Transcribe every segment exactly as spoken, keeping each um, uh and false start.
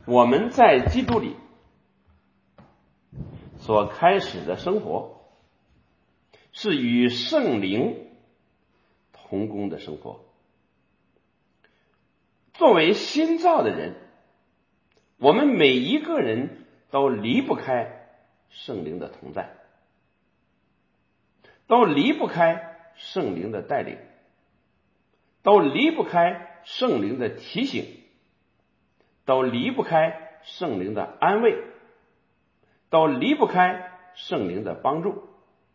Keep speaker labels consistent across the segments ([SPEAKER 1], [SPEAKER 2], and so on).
[SPEAKER 1] 我们在基督里所开始的生活，是与圣灵同工的生活。作为新造的人，我们每一个人都离不开圣灵的同在，都离不开圣灵的带领，都离不开圣灵的提醒，都离不开圣灵的安慰，都离不开圣灵的帮助，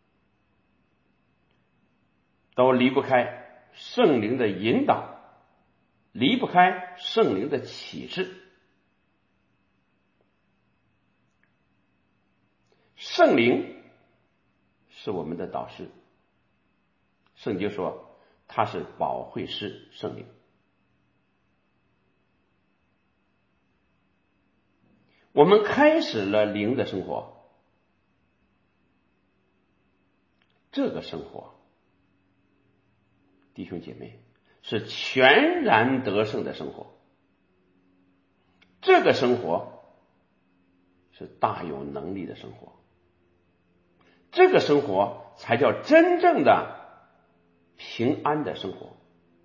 [SPEAKER 1] 都离不开圣灵的引导，离不开圣灵的启示。圣灵是我们的导师，圣经说他是保惠师圣灵。我们开始了灵的生活，这个生活，弟兄姐妹，是全然得胜的生活，这个生活是大有能力的生活，这个生活才叫真正的平安的生活。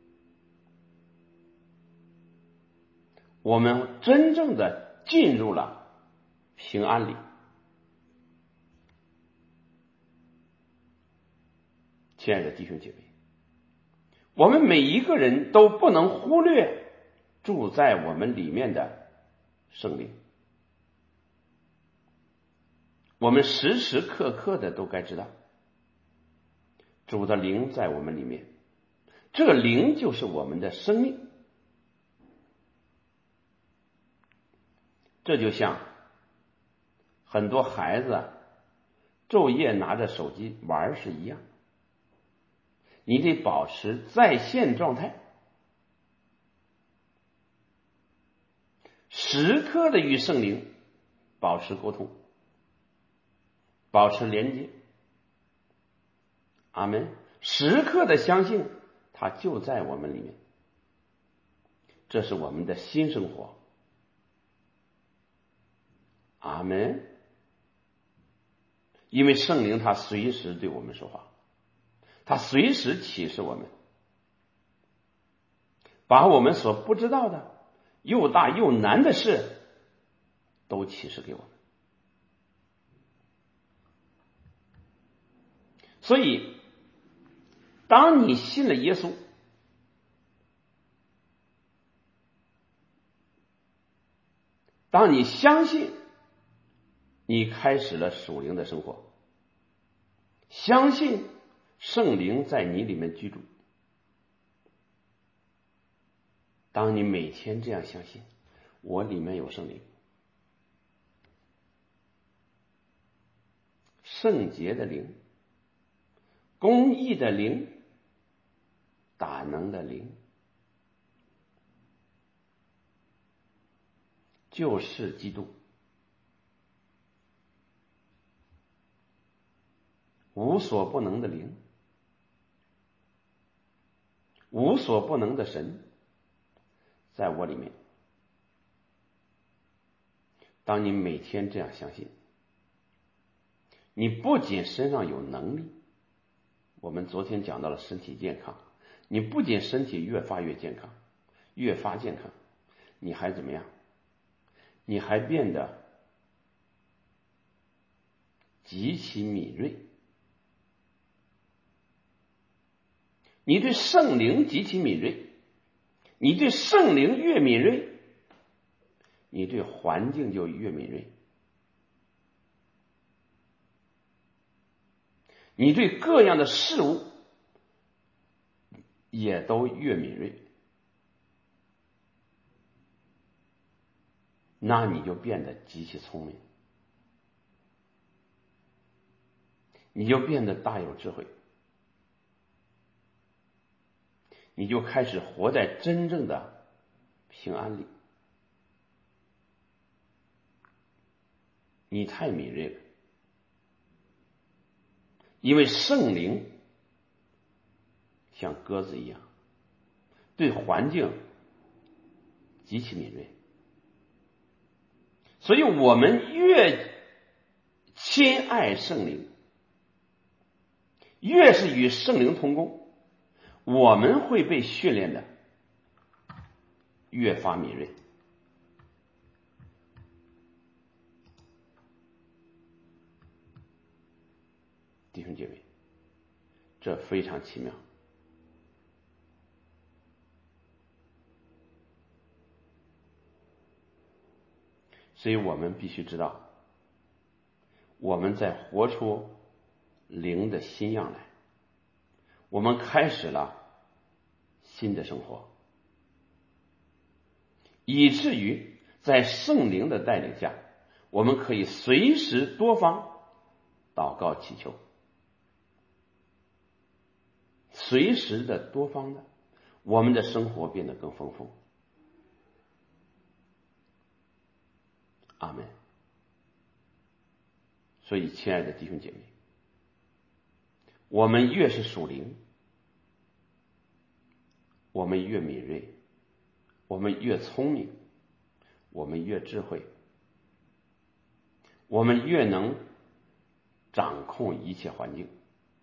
[SPEAKER 1] 我们真正的进入了平安里。亲爱的弟兄姐妹，我们每一个人都不能忽略住在我们里面的圣灵，我们时时刻刻的都该知道，主的灵在我们里面，这个灵就是我们的生命。这就像很多孩子昼夜拿着手机玩是一样，你得保持在线状态，时刻的与圣灵保持沟通，保持连接。阿们。时刻的相信他就在我们里面，这是我们的新生活。阿们。因为圣灵他随时对我们说话，他随时启示我们，把我们所不知道的又大又难的事都启示给我们。所以当你信了耶稣，当你相信你开始了属灵的生活，相信圣灵在你里面居住，当你每天这样相信，我里面有圣灵，圣洁的灵，公义的灵，大能的灵，就是基督，无所不能的灵，无所不能的神在我里面。当你每天这样相信，你不仅身上有能力，我们昨天讲到了身体健康，你不仅身体越发越健康，越发健康，你还怎么样？你还变得极其敏锐，你对圣灵极其敏锐，你对圣灵越敏锐，你对环境就越敏锐，你对各样的事物也都越敏锐，那你就变得极其聪明，你就变得大有智慧，你就开始活在真正的平安里。你太敏锐了，因为圣灵像鸽子一样，对环境极其敏锐。 所以我们越亲爱圣灵，越是与圣灵同工，我们会被训练的越发敏锐。弟兄姐妹，这非常奇妙。所以我们必须知道，我们在活出灵的新样来，我们开始了新的生活，以至于在圣灵的带领下，我们可以随时多方祷告祈求，随时的多方的，我们的生活变得更丰富。阿们。所以亲爱的弟兄姐妹，我们越是属灵，我们越敏锐，我们越聪明，我们越智慧，我们越能掌控一切环境。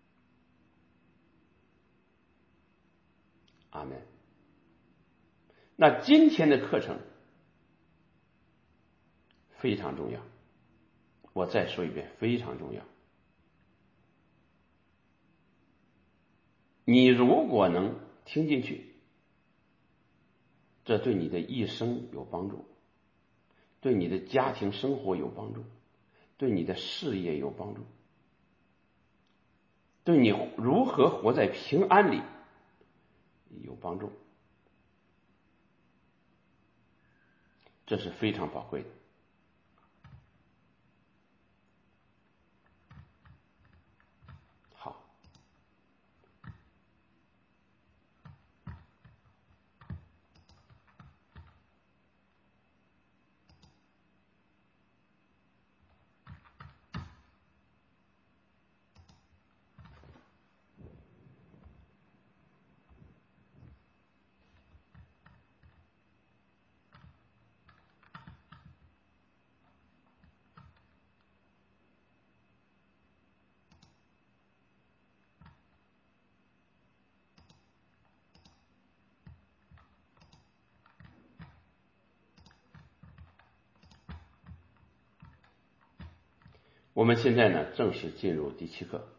[SPEAKER 1] 阿们。那今天的课程非常重要，我再说一遍，非常重要。你如果能听进去，这对你的一生有帮助，对你的家庭生活有帮助，对你的事业有帮助，对你如何活在平安里有帮助，这是非常宝贵的。好，我们现在呢，正式进入第七课，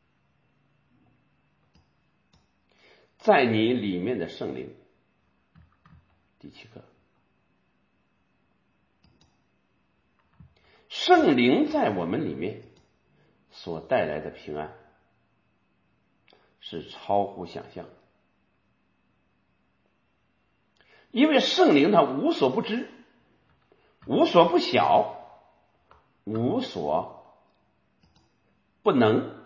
[SPEAKER 1] 在你里面的圣灵。第七课，圣灵在我们里面所带来的平安是超乎想象，因为圣灵它无所不知，无所不晓，无所不能。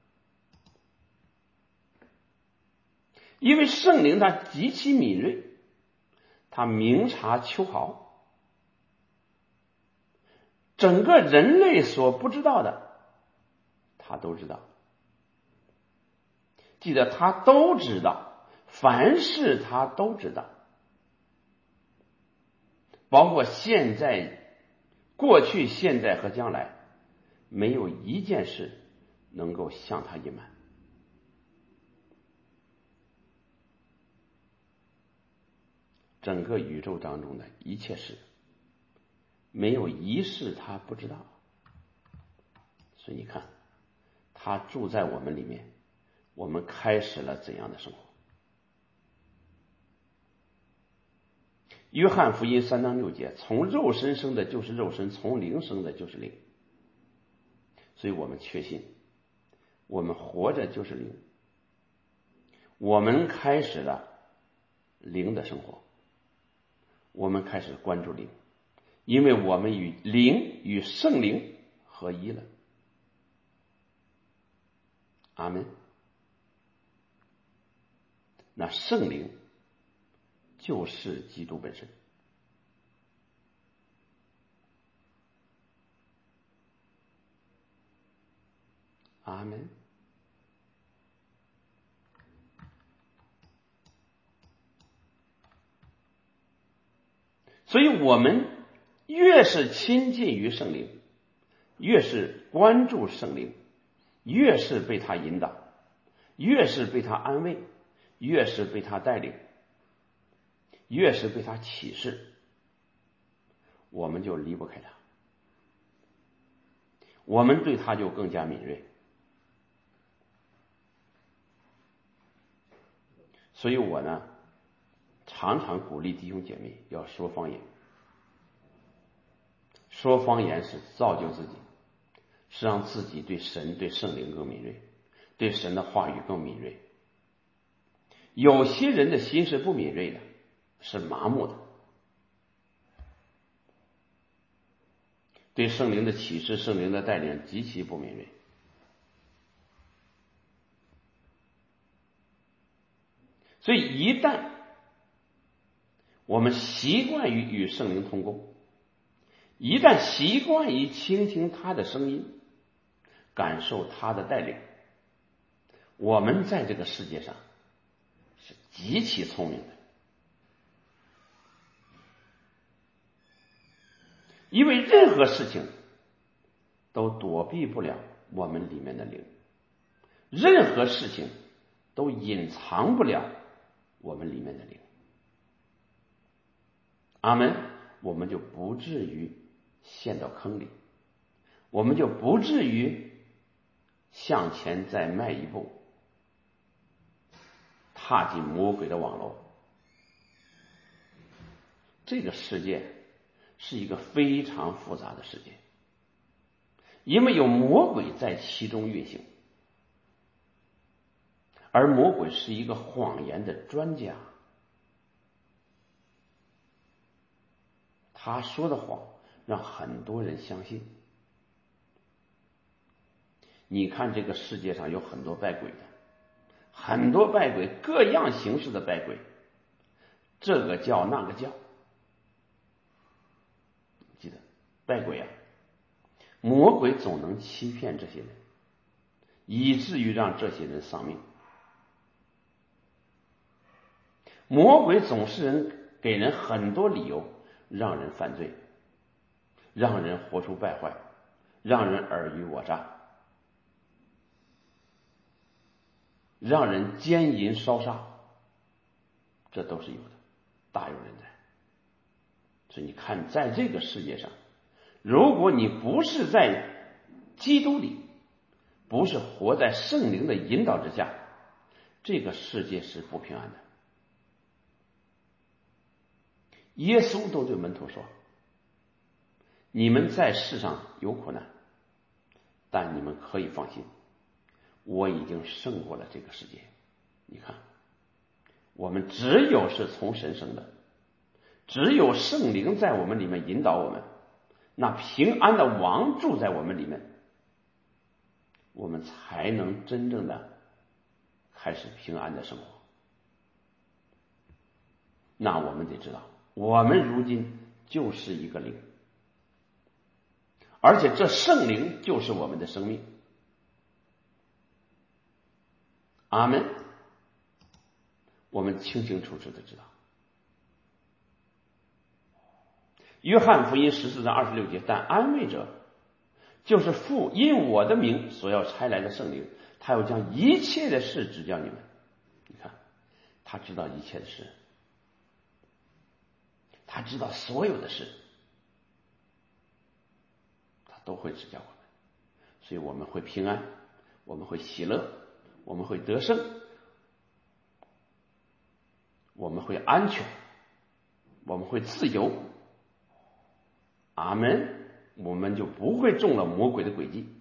[SPEAKER 1] 因为圣灵它极其敏锐，它明察秋毫，整个人类所不知道的他都知道。记得他都知道，凡事他都知道，包括现在、过去、现在和将来，没有一件事能够向他隐瞒。整个宇宙当中的一切事，没有一事他不知道。所以你看，他住在我们里面，我们开始了怎样的生活？约翰福音三章六节，从肉身生的就是肉身，从灵生的就是灵。所以我们确信，我们活着就是灵，我们开始了灵的生活，我们开始关注灵，因为我们与灵与圣灵合一了。阿们。那圣灵就是基督本身。阿们。所以我们越是亲近于圣灵，越是关注圣灵，越是被他引导，越是被他安慰，越是被他带领，越是被他启示，我们就离不开他，我们对他就更加敏锐。所以我呢常常鼓励弟兄姐妹要说方言。说方言是造就自己，是让自己对神对圣灵更敏锐，对神的话语更敏锐。有些人的心是不敏锐的，是麻木的，对圣灵的启示圣灵的带领极其不敏锐。所以一旦我们习惯于与圣灵同工，一旦习惯于倾听他的声音，感受他的带领，我们在这个世界上是极其聪明的。因为任何事情都躲避不了我们里面的灵，任何事情都隐藏不了我们里面的灵。阿们，我们就不至于陷到坑里，我们就不至于向前再迈一步，踏进魔鬼的网络。这个世界是一个非常复杂的世界，因为有魔鬼在其中运行，而魔鬼是一个谎言的专家，他说的谎让很多人相信。你看这个世界上有很多拜鬼的，很多拜鬼，各样形式的拜鬼，这个叫那个叫。记得拜鬼啊，魔鬼总能欺骗这些人，以至于让这些人丧命。魔鬼总是人给人很多理由让人犯罪，让人活出败坏，让人尔虞我诈，让人奸淫烧杀，这都是有的，大有人在。所以你看，在这个世界上，如果你不是在基督里，不是活在圣灵的引导之下，这个世界是不平安的。耶稣都对门徒说，你们在世上有苦难，但你们可以放心，我已经胜过了这个世界。你看，我们只有是从神生的，只有圣灵在我们里面引导我们，那平安的王住在我们里面，我们才能真正的开始平安的生活。那我们得知道，我们如今就是一个灵，而且这圣灵就是我们的生命。阿们。我们清清楚楚的知道，约翰福音十四章二十六节，但安慰者就是父因我的名所要差来的圣灵，他要将一切的事指教你们。你看，他知道一切的事，他知道所有的事，他都会指教我们，所以我们会平安，我们会喜乐，我们会得胜，我们会安全，我们会自由。阿们。我们就不会中了魔鬼的诡计，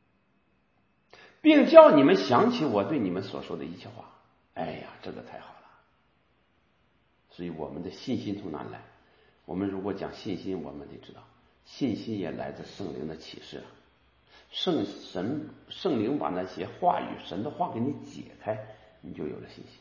[SPEAKER 1] 并叫你们想起我对你们所说的一切话。哎呀，这个太好了。所以我们的信心从哪里来？我们如果讲信心，我们得知道信心也来自圣灵的启示啊。圣神圣灵把那些话语神的话给你解开，你就有了信心。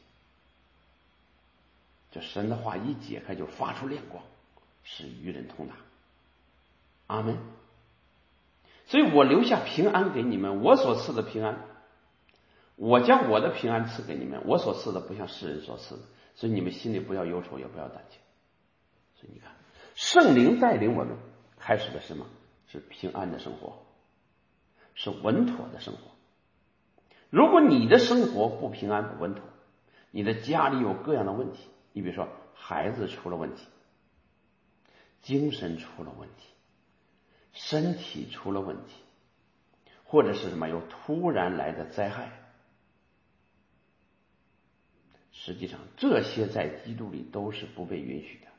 [SPEAKER 1] 这神的话一解开，就发出亮光，使愚人通达。阿们。所以我留下平安给你们，我所赐的平安，我将我的平安赐给你们，我所赐的不像世人所赐的，所以你们心里不要忧愁，也不要胆怯。所以你看，圣灵带领我们， 开始的是什么？是平安的生活，是稳妥的生活。如果你的生活不平安不稳妥，你的家里有各样的问题，你比如说孩子出了问题，精神出了问题，身体出了问题，或者是什么有突然来的灾害，实际上这些在基督里都是不被允许的，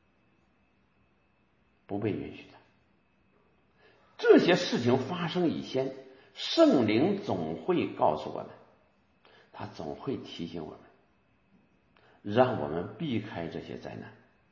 [SPEAKER 1] 不被允许的。这些事情发生以前，圣灵总会告诉我们，他总会提醒我们，让我们避开这些灾难。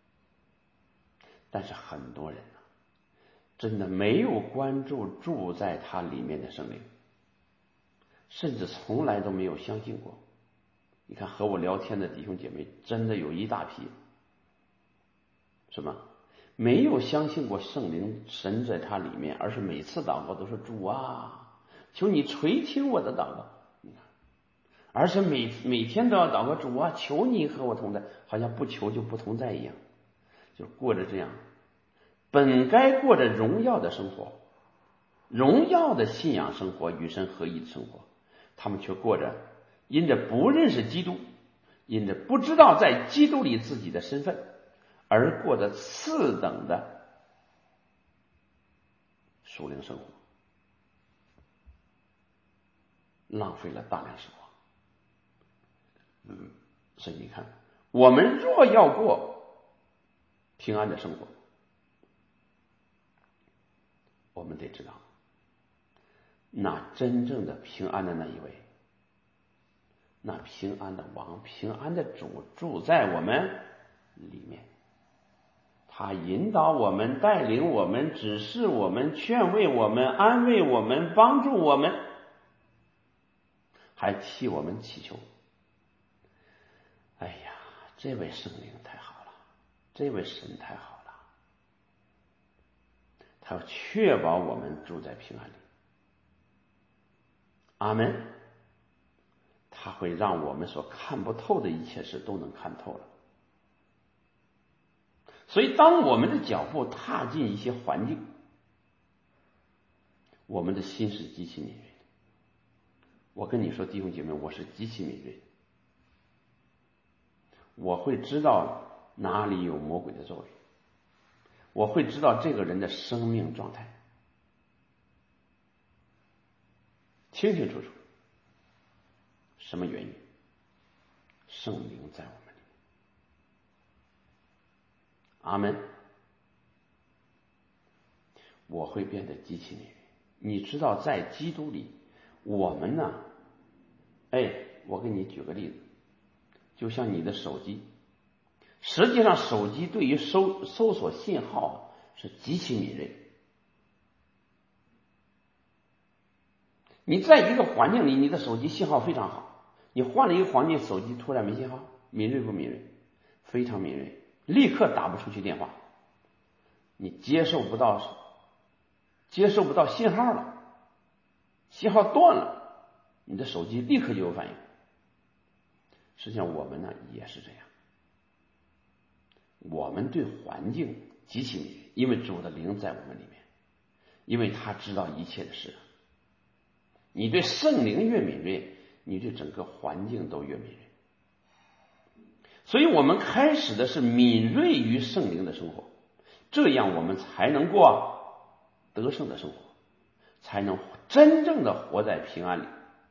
[SPEAKER 1] 但是很多人呢，真的没有关注住在他里面的圣灵，甚至从来都没有相信过。你看和我聊天的弟兄姐妹真的有一大批，什么没有相信过圣灵神在他里面，而是每次祷告都是主啊，求你垂听我的祷告。你看，而且每每天都要祷告，主啊，求你和我同在，好像不求就不同在一样，就过着这样本该过着荣耀的生活，荣耀的信仰生活，与神合一的生活，他们却过着因着不认识基督，因着不知道在基督里自己的身份，而过着次等的属灵生活，浪费了大量时光。嗯，所以你看，我们若要过平安的生活，我们得知道，那真正的平安的那一位，那平安的王，平安的主住在我们里面，他引导我们，带领我们，指示我们，劝慰我们，安慰我们，帮助我们，还替我们祈求。哎呀，这位圣灵太好了，这位神太好了，他要确保我们住在平安里。阿们。他会让我们所看不透的一切事都能看透了。所以当我们的脚步踏进一些环境，我们的心是极其敏锐的。我跟你说，弟兄姐妹，我是极其敏锐的，我会知道哪里有魔鬼的作为，我会知道这个人的生命状态，清清楚楚。什么原因？圣灵在我们里面。阿们。我会变得极其敏锐。你知道在基督里我们呢，哎，我给你举个例子，就像你的手机，实际上手机对于搜搜索信号是极其敏锐。你在一个环境里，你的手机信号非常好，你换了一个环境，手机突然没信号，敏锐不敏锐？非常敏锐，立刻打不出去电话，你接受不到接受不到信号了，信号断了，你的手机立刻就有反应。实际上我们呢也是这样，我们对环境极其敏锐，因为主的灵在我们里面，因为他知道一切的事。你对圣灵越敏锐，你对整个环境都越敏锐。所以我们开始的是敏锐于圣灵的生活，这样我们才能过得胜的生活，才能真正的活在平安里。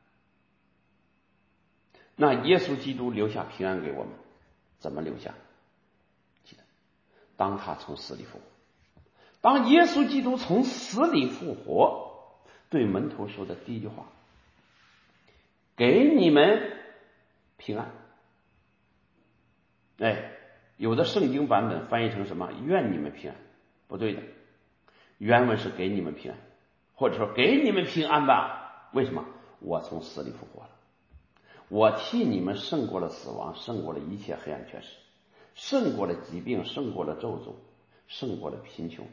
[SPEAKER 1] 那耶稣基督留下平安给我们，怎么留下？记得，当他从死里复活，当耶稣基督从死里复活，对门徒说的第一句话，给你们平安。哎，有的圣经版本翻译成什么？愿你们平安，不对的，原文是给你们平安，或者说给你们平安吧。为什么？我从死里复活了，我替你们胜过了死亡，胜过了一切黑暗权势，胜过了疾病，胜过了咒诅，胜过了贫穷，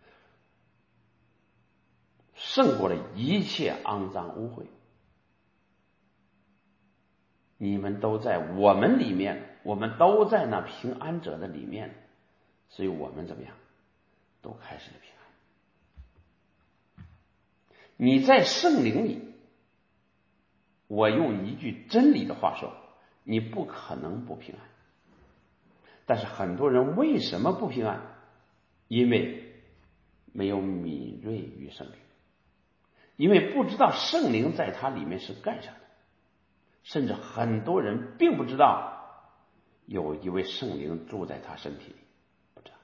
[SPEAKER 1] 胜过了一切肮脏污秽。你们都在我们里面，我们都在那平安者的里面，所以我们怎么样？都开始了平安。 你在圣灵里，我用一句真理的话说，你不可能不平安。但是很多人为什么不平安？因为没有敏锐于圣灵，因为不知道圣灵在他里面是干啥的，甚至很多人并不知道有一位圣灵住在他身体里，不知道。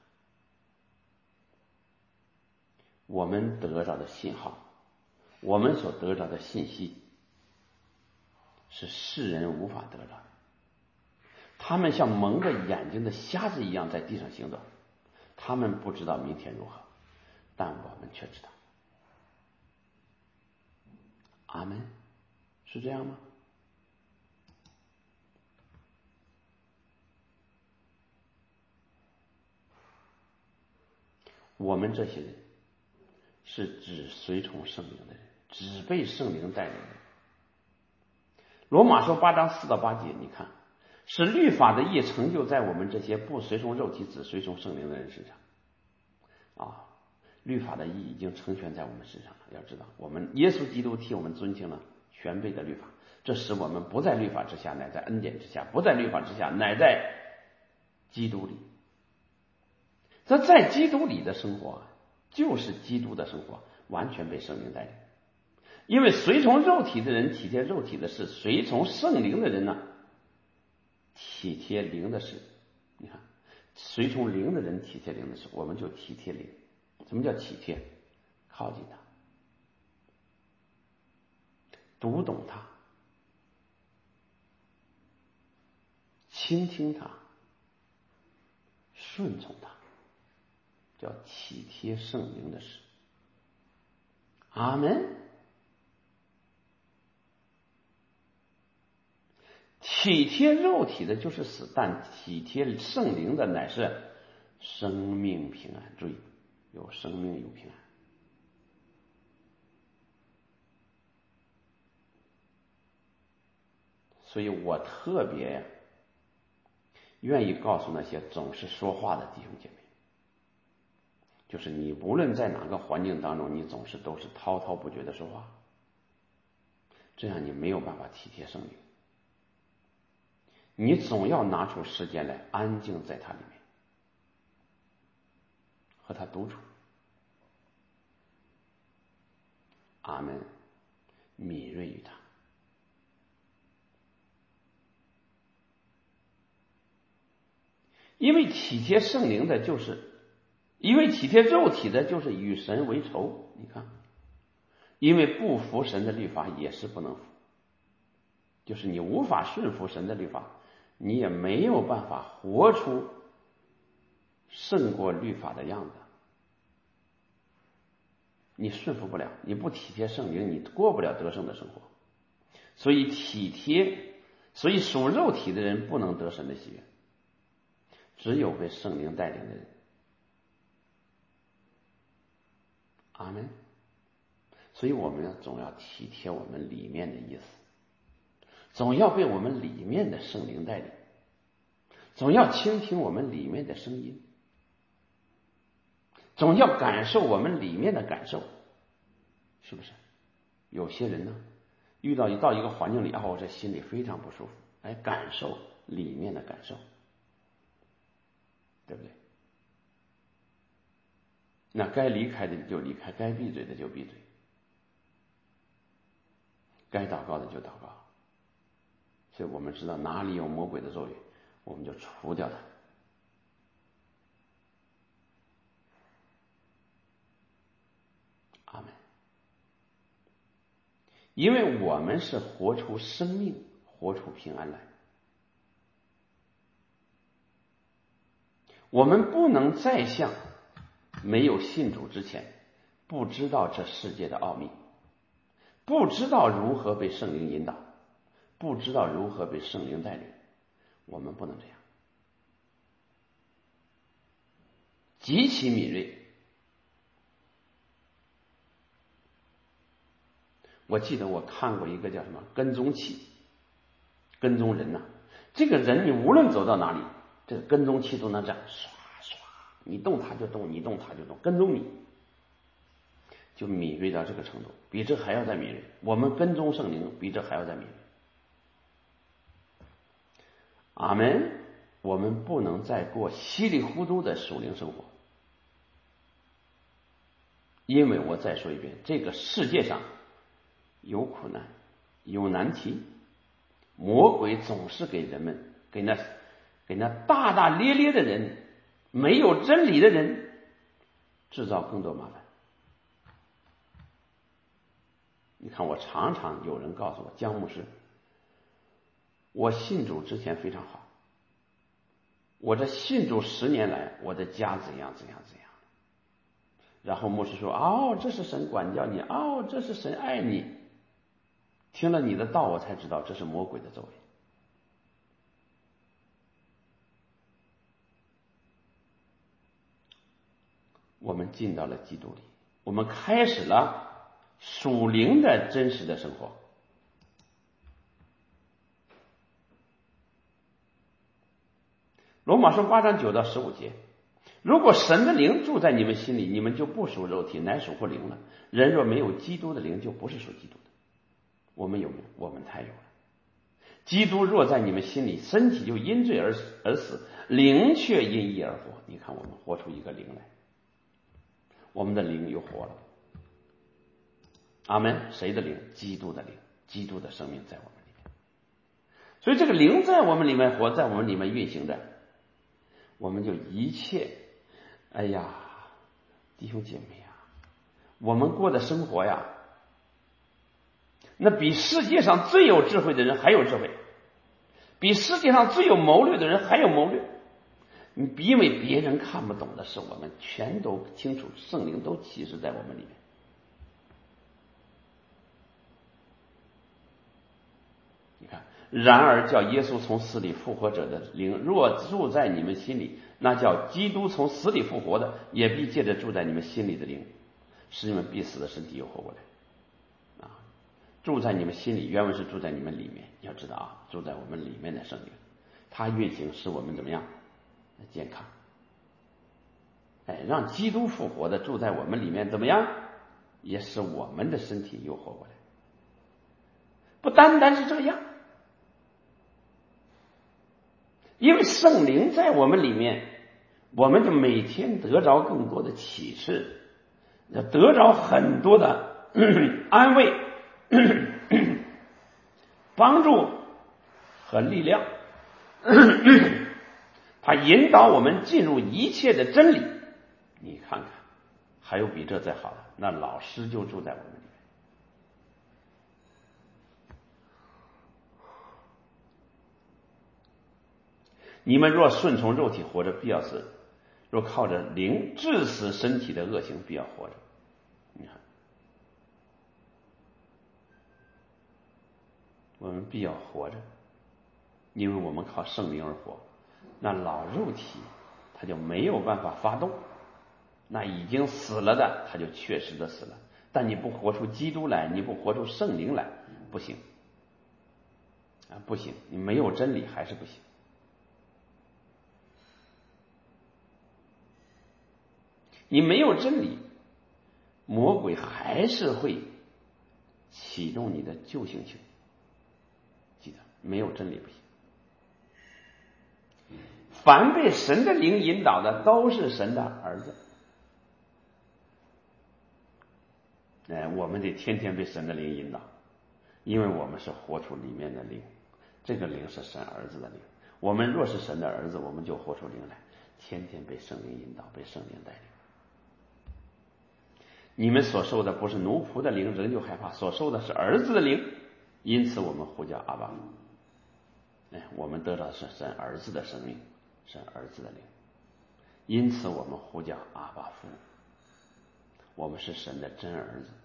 [SPEAKER 1] 我们得到的信号，我们所得到的信息，是世人无法得到的。他们像蒙着眼睛的瞎子一样在地上行走，他们不知道明天如何，但我们却知道。阿们，是这样吗？我们这些人是只随从圣灵的人，只被圣灵带领的人。罗马书八章四到八节，你看，使律法的义成就在我们这些不随从肉体只随从圣灵的人身上。啊，律法的义已经成全在我们身上了。要知道，我们耶稣基督替我们遵行了全备的律法，这使我们不在律法之下，乃在恩典之下；不在律法之下，乃在基督里。这在基督里的生活，就是基督的生活，完全被圣灵带领。因为随从肉体的人体贴肉体的事，随从圣灵的人呢，体贴灵的事。你看，随从灵的人体贴灵的事，我们就体贴灵。什么叫体贴？靠近他，读懂他，倾听他，顺从他，叫体贴圣灵的事。阿们。体贴肉体的就是死，但体贴圣灵的乃是生命平安。注意，有生命有平安。所以我特别愿意告诉那些总是说话的弟兄姐妹，就是你无论在哪个环境当中，你总是都是滔滔不绝的说话，这样你没有办法体贴圣灵。你总要拿出时间来安静在他里面，和他独处。阿们，敏锐于他。因为体贴圣灵的就是，因为体贴肉体的就是与神为仇。你看，因为不服神的律法也是不能服，就是你无法顺服神的律法，你也没有办法活出胜过律法的样子。你顺服不了，你不体贴圣灵，你过不了得胜的生活。所以体贴，所以属肉体的人不能得神的喜悦，只有被圣灵带领的人。阿们。所以我们总要体贴我们里面的意思，总要被我们里面的圣灵带领，总要倾听我们里面的声音，总要感受我们里面的感受，是不是？有些人呢，遇到一到一个环境里，啊，我这心里非常不舒服，来感受里面的感受，对不对？那该离开的就离开，该闭嘴的就闭嘴，该祷告的就祷告。所以我们知道哪里有魔鬼的作为，我们就除掉它。阿们。因为我们是活出生命，活出平安来，我们不能再像没有信主之前不知道这世界的奥秘，不知道如何被圣灵引导，不知道如何被圣灵带领。我们不能这样，极其敏锐。我记得我看过一个叫什么跟踪器，跟踪人呐、啊，这个人你无论走到哪里，这个跟踪器都能这样刷刷，你动它就动，你动它就动，跟踪你。 就敏锐到这个程度，比这还要再敏锐。我们跟踪圣灵比这还要再敏锐。阿们。我们不能再过稀里糊涂的属灵生活，因为我再说一遍，这个世界上有苦难，有难题，魔鬼总是给人们，给那给那大大咧咧的人，没有真理的人制造更多麻烦。你看，我常常有人告诉我，姜牧师，我信主之前非常好，我这信主十年来，我的家怎样怎样怎样。然后牧师说，哦，这是神管教你，哦，这是神爱你。听了你的道，我才知道这是魔鬼的作为。我们进到了基督里，我们开始了属灵的真实的生活。罗马书八章九到十五节，如果神的灵住在你们心里，你们就不属肉体，乃属乎灵了。人若没有基督的灵，就不是属基督的。我们有没有？我们太有了。基督若在你们心里，身体就因罪而而死，灵却因义而活。你看，我们活出一个灵来，我们的灵又活了。阿们。谁的灵？基督的灵，基督的生命在我们里面。所以这个灵在我们里面活，在我们里面运行着，我们就一切，哎呀，弟兄姐妹啊，我们过的生活呀，那比世界上最有智慧的人还有智慧，比世界上最有谋略的人还有谋略。因为别人看不懂的事，我们全都清楚，圣灵都启示在我们里面。你看，然而叫耶稣从死里复活者的灵若住在你们心里，那叫基督从死里复活的，也必借着住在你们心里的灵，使你们必死的身体又活过来。啊，住在你们心里，原文是住在你们里面。要知道啊，住在我们里面的圣灵，它运行使我们怎么样？健康。哎，让基督复活的住在我们里面，怎么样？也使我们的身体又活过来。不单单是这样，因为圣灵在我们里面，我们就每天得着更多的启示，要得着很多的安慰、帮助和力量。他引导我们进入一切的真理。你看看，还有比这再好的？那老师就住在我们里面。你们若顺从肉体活着，必要死；若靠着灵治死身体的恶行，必要活着。你看，我们必要活着，因为我们靠圣灵而活。那老肉体它就没有办法发动，那已经死了的，它就确实的死了。但你不活出基督来，你不活出圣灵来，不行啊，不行，你没有真理还是不行。你没有真理，魔鬼还是会启动你的旧性情。记得，没有真理不行。凡被神的灵引导的，都是神的儿子。哎，我们得天天被神的灵引导，因为我们是活出里面的灵，这个灵是神儿子的灵。我们若是神的儿子，我们就活出灵来，天天被圣灵引导，被圣灵带领。你们所受的不是奴仆的灵，人就害怕；所受的是儿子的灵，因此我们呼叫阿爸父。哎，我们得到的是神儿子的生命，神儿子的灵，因此我们呼叫阿爸父。我们是神的真儿子。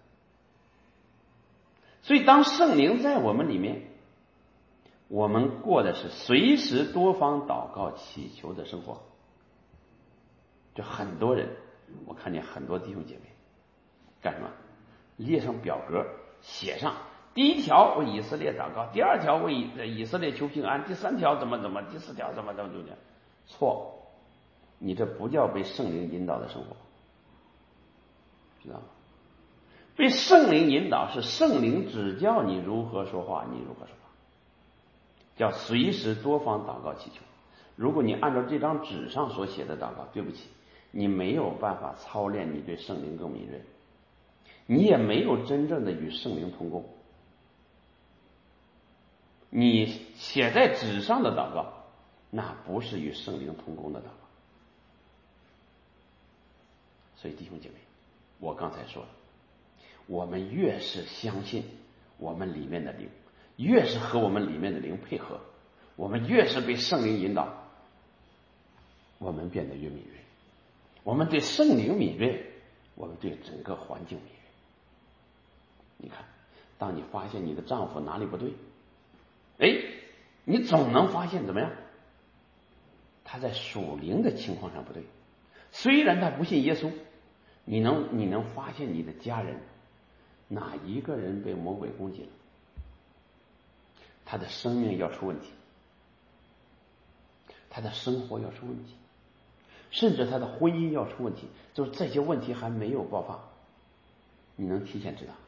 [SPEAKER 1] 所以当圣灵在我们里面，我们过的是随时多方祷告祈求的生活。就很多人，我看见很多弟兄姐妹干什么？列上表格，写上第一条为以色列祷告，第二条为以色列求平安，第三条怎么怎么，第四条怎么怎么怎么。错，你这不叫被圣灵引导的生活，知道吗？ 被圣灵引导是圣灵指教你如何说话，你如何说话，叫随时多方祷告祈求。如果你按照这张纸上所写的祷告，对不起，你没有办法操练你对圣灵更敏锐，你也没有真正的与圣灵同工。你写在纸上的祷告，那不是与圣灵同工的祷告。所以弟兄姐妹，我刚才说了，我们越是相信我们里面的灵，越是和我们里面的灵配合，我们越是被圣灵引导，我们变得越敏锐。我们对圣灵敏锐，我们对整个环境敏锐。你看，当你发现你的丈夫哪里不对，哎，你总能发现怎么样？他在属灵的情况上不对，虽然他不信耶稣，你能你能发现你的家人哪一个人被魔鬼攻击了，他的生命要出问题，他的生活要出问题，甚至他的婚姻要出问题，就是这些问题还没有爆发，你能提前知道，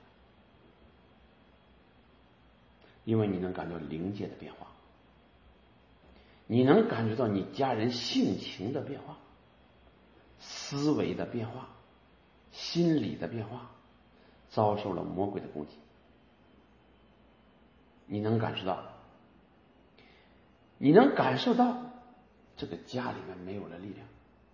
[SPEAKER 1] 因为你能感觉灵界的变化，你能感觉到你家人性情的变化，思维的变化，心理的变化，遭受了魔鬼的攻击。你能感受到，你能感受到这个家里面没有了力量，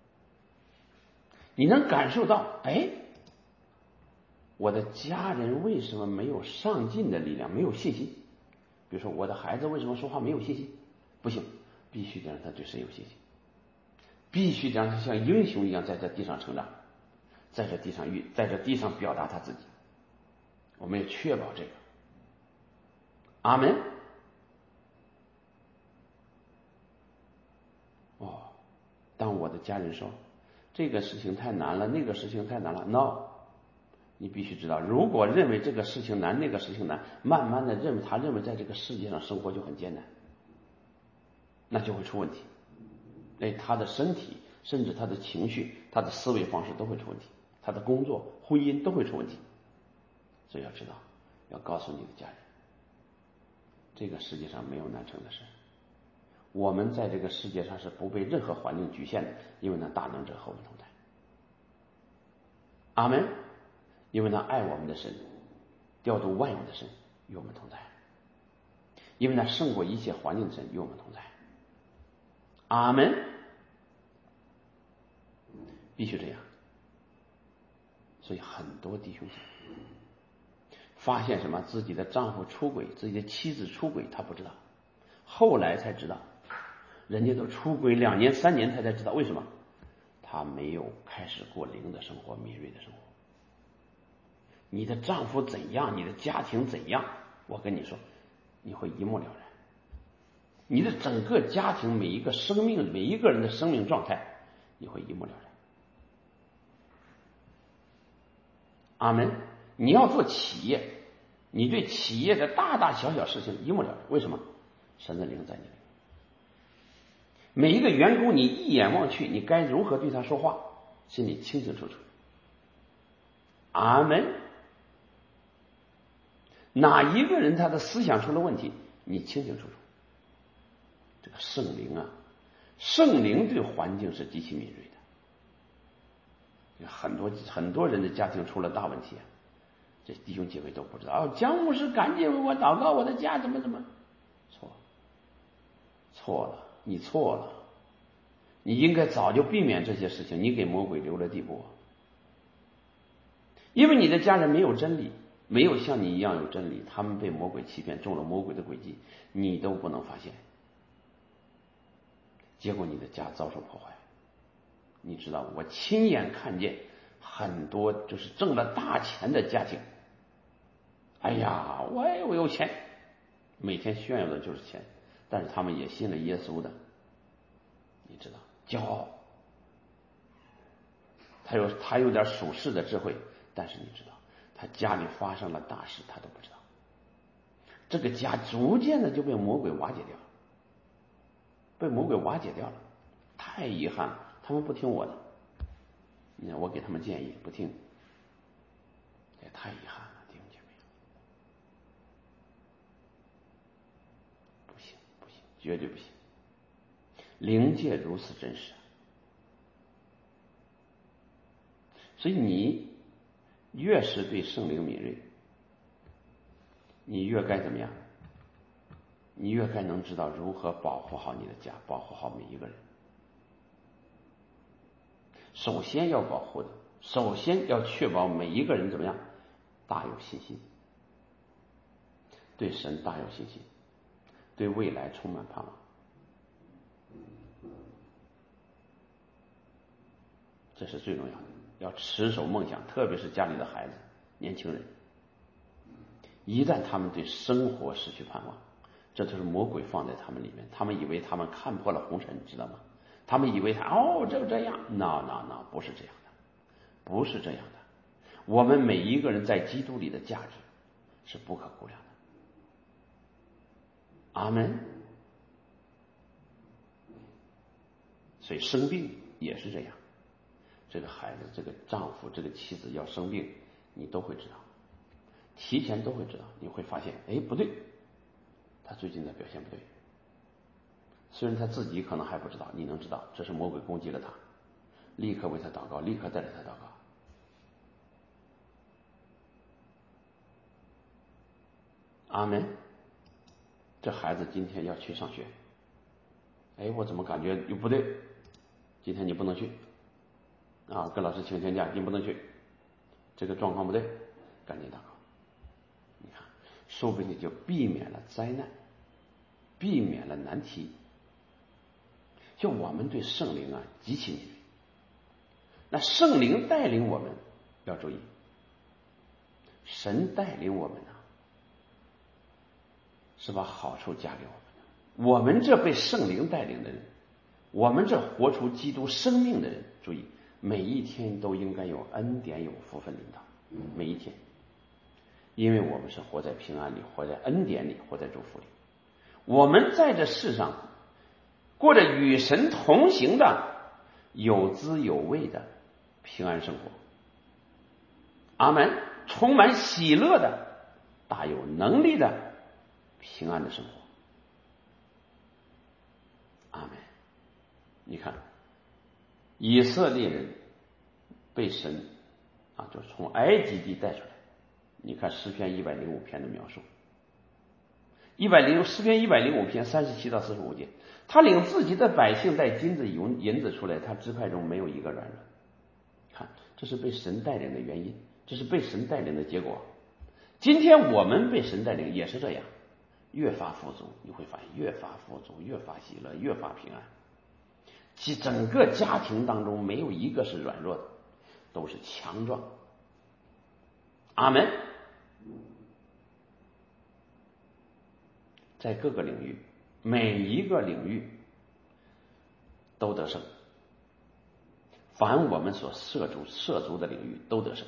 [SPEAKER 1] 你能感受到，哎，我的家人为什么没有上进的力量，没有信心？比如说我的孩子为什么说话没有信心？不行，必须得让他对神有信心，必须得让他像英雄一样在这地上成长，在这地上遇，在这地上表达他自己。我们要确保这个。阿门。哦，当我的家人说这个事情太难了，那个事情太难了 ，no， 你必须知道，如果认为这个事情难，那个事情难，慢慢的认为他认为在这个世界上生活就很艰难，那就会出问题。哎，他的身体，甚至他的情绪，他的思维方式都会出问题，他的工作、婚姻都会出问题。所以要知道，要告诉你的家人，这个世界上没有难成的事。我们在这个世界上是不被任何环境局限的，因为那大能者和我们同在。阿门。因为那爱我们的神，调度万有的神与我们同在，因为那胜过一切环境的神与我们同在。阿门。必须这样。所以很多弟兄姐妹发现什么自己的丈夫出轨，自己的妻子出轨，他不知道，后来才知道，人家都出轨两年三年，他才知道为什么，他没有开始过灵的生活，敏锐的生活。你的丈夫怎样，你的家庭怎样，我跟你说，你会一目了然。你的整个家庭每一个生命，每一个人的生命状态，你会一目了然。阿门。你要做企业，你对企业的大大小小事情一目了然。为什么？神的灵在你里。每一个员工，你一眼望去，你该如何对他说话，心里清清楚楚。阿门。哪一个人他的思想出了问题，你清清楚楚。这个圣灵啊，圣灵对环境是极其敏锐的。很多很多人的家庭出了大问题啊，这弟兄姐妹都不知道。哦，姜牧师赶紧为我祷告，我的家怎么怎么错，错了，你错了，你应该早就避免这些事情，你给魔鬼留了地步。因为你的家人没有真理，没有像你一样有真理，他们被魔鬼欺骗，中了魔鬼的诡计，你都不能发现，结果你的家遭受破坏。你知道，我亲眼看见很多就是挣了大钱的家庭，哎呀，我我有钱，每天炫耀的就是钱，但是他们也信了耶稣的，你知道，骄傲，他有他有点属世的智慧，但是你知道，他家里发生了大事，他都不知道，这个家逐渐的就被魔鬼瓦解掉，被魔鬼瓦解掉了，太遗憾了，他们不听我的，你看我给他们建议不听， 太遗憾了，弟兄姐妹，不行不行，绝对不行。灵界如此真实，所以你越是对圣灵敏锐，你越该怎么样？你越该能知道如何保护好你的家，保护好每一个人。首先要保护的，首先要确保每一个人怎么样？大有信心，对神大有信心，对未来充满盼望。这是最重要的，要持守梦想，特别是家里的孩子、年轻人。一旦他们对生活失去盼望，这都是魔鬼放在他们里面，他们以为他们看破了红尘，知道吗？他们以为他哦就这样 ，no no no， 不是这样的，不是这样的。我们每一个人在基督里的价值是不可估量的。阿门。所以生病也是这样，这个孩子、这个丈夫、这个妻子要生病，你都会知道，提前都会知道，你会发现，哎，不对，他最近的表现不对。虽然他自己可能还不知道，你能知道，这是魔鬼攻击了他，立刻为他祷告，立刻带着他祷告。阿门。这孩子今天要去上学，哎，我怎么感觉又不对？今天你不能去啊，跟老师请天假，你不能去，这个状况不对，赶紧祷告。你看，说不定就避免了灾难，避免了难题。就我们对圣灵啊极其敏锐，那圣灵带领我们要注意，神带领我们呢、啊，是把好处加给我们的。我们这被圣灵带领的人，我们这活出基督生命的人，注意，每一天都应该有恩典有福分领导，每一天，因为我们是活在平安里，活在恩典里，活在祝福里。我们在这世上过着与神同行的有滋有味的平安生活。阿门。充满喜乐的大有能力的平安的生活。阿门。你看以色列人被神啊，就从埃及地带出来。你看诗篇一百零五篇的描述，一百零诗篇一百零五篇三十七到四十五节，他领自己的百姓带金子银银子出来，他支派中没有一个软弱。看，这是被神带领的原因，这是被神带领的结果。今天我们被神带领也是这样，越发富足，你会发现越发富足，越发喜乐，越发平安。其整个家庭当中没有一个是软弱的，都是强壮。阿门。在各个领域，每一个领域都得胜，凡我们所涉足涉足的领域都得胜。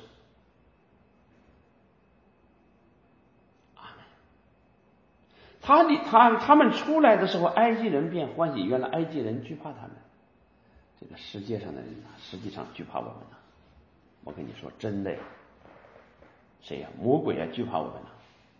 [SPEAKER 1] 阿门。他他他们出来的时候，埃及人便欢喜，原来埃及人惧怕他们。这个世界上的人啊，实际上惧怕我们呢、啊。我跟你说真的呀，谁呀？魔鬼啊，惧怕我们呢、啊。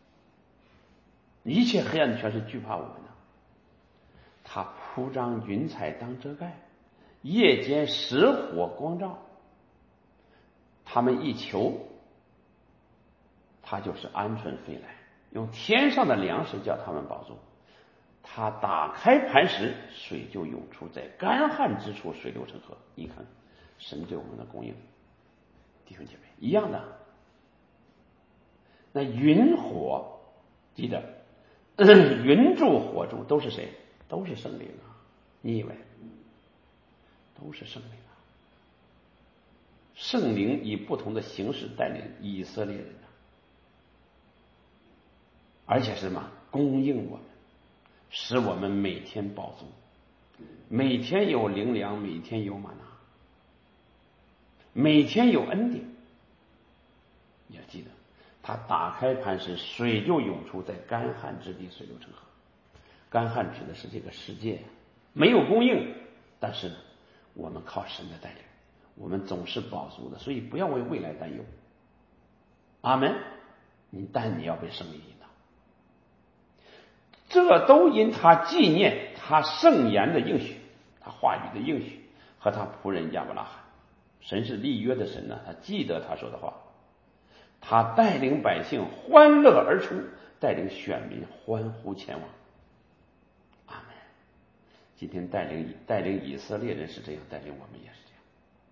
[SPEAKER 1] 一切黑暗全是惧怕我们的。他铺张云彩当遮盖，夜间使火光照。他们一求，他就是鹌鹑飞来，用天上的粮食叫他们饱足。他打开磐石，水就涌出，在干旱之处水流成河。你看神对我们的供应，弟兄姐妹一样的。那云火记得云柱火柱都是谁？都是圣灵啊！你以为都是圣灵啊？圣灵以不同的形式带领以色列人啊，而且是什么？供应我们，使我们每天饱足，每天有灵粮，每天有玛纳，每天有恩典。你要记得，他打开磐石，水就涌出，在干旱之地水流成河。干旱指的是这个世界没有供应，但是呢，我们靠神的带领，我们总是饱足的，所以不要为未来担忧。 阿门。你但你要被圣灵引导，这都因他纪念他圣言的应许，他话语的应许和他仆人亚伯拉罕。神是立约的神呢，他记得他说的话，他带领百姓欢乐而出，带领选民欢呼前往。阿门。今天带领带领以色列人是这样，带领我们也是这样，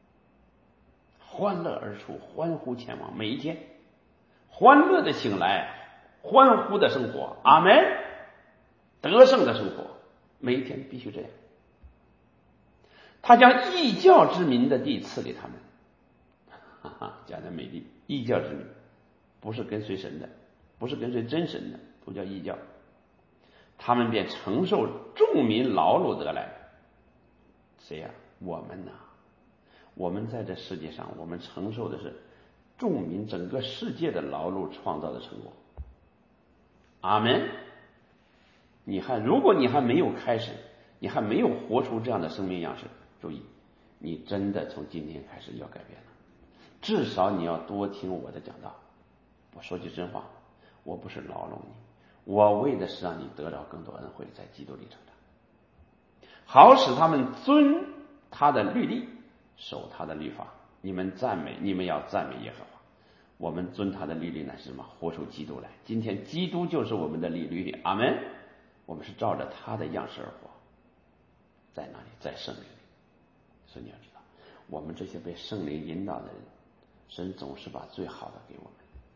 [SPEAKER 1] 欢乐而出，欢呼前往，每一天欢乐的醒来，欢呼的生活。阿门。得胜的生活，每一天必须这样。他将异教之民的地赐给他们，哈哈，迦南美地，异教之民不是跟随神的，不是跟随真神的，都叫异教。他们便承受众民劳碌得来。谁呀、啊？我们呐、啊，我们在这世界上，我们承受的是众民整个世界的劳碌创造的成果。阿门。你还如果你还没有开始，你还没有活出这样的生命样式，注意，你真的从今天开始要改变了。至少你要多听我的讲道。我说句真话，我不是劳碌你，我为的是让你得到更多恩惠，在基督里成长，好使他们遵他的律例，守他的律法。你们赞美，你们要赞美耶和华。我们遵他的律例乃是什么？活出基督来。今天基督就是我们的律律。阿门。我们是照着他的样式而活，在哪里？在圣灵里。所以你要知道，我们这些被圣灵引导的人，神总是把最好的给我们。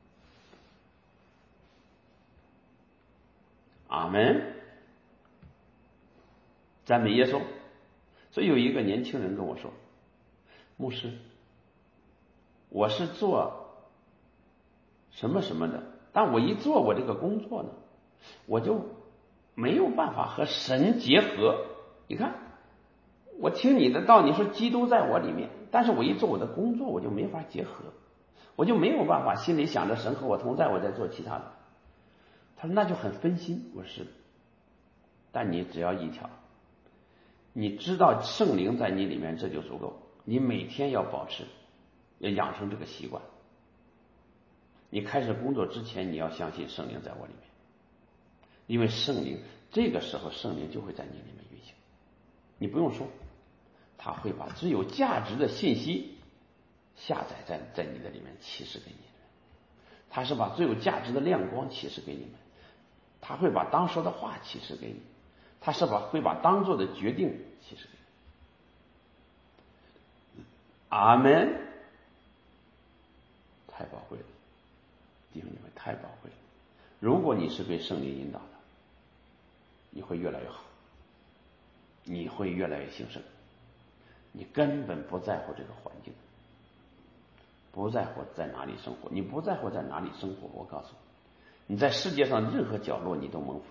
[SPEAKER 1] 阿门。赞美耶稣。所以有一个年轻人跟我说，牧师，我是做什么什么的，但我一做我这个工作呢，我就没有办法和神结合。你看，我听你的道，你说基督在我里面，但是我一做我的工作，我就没法结合，我就没有办法心里想着神和我同在，我在做其他的。他说那就很分心。我是，但你只要一条，你知道圣灵在你里面，这就足够。你每天要保持，要养成这个习惯。你开始工作之前，你要相信圣灵在我里面，因为圣灵这个时候圣灵就会在你里面运行。你不用说，他会把最有价值的信息下载在在你的里面启示给你，他是把最有价值的亮光启示给你们，他会把当说的话启示给你，他是把会把当做的决定启示给你。阿门。太宝贵了，弟兄姊妹，太宝贵了。如果你是被圣灵引导的，你会越来越好，你会越来越兴盛，你根本不在乎这个环境，不在乎在哪里生活，你不在乎在哪里生活，我告诉你，你在世界上任何角落你都蒙福。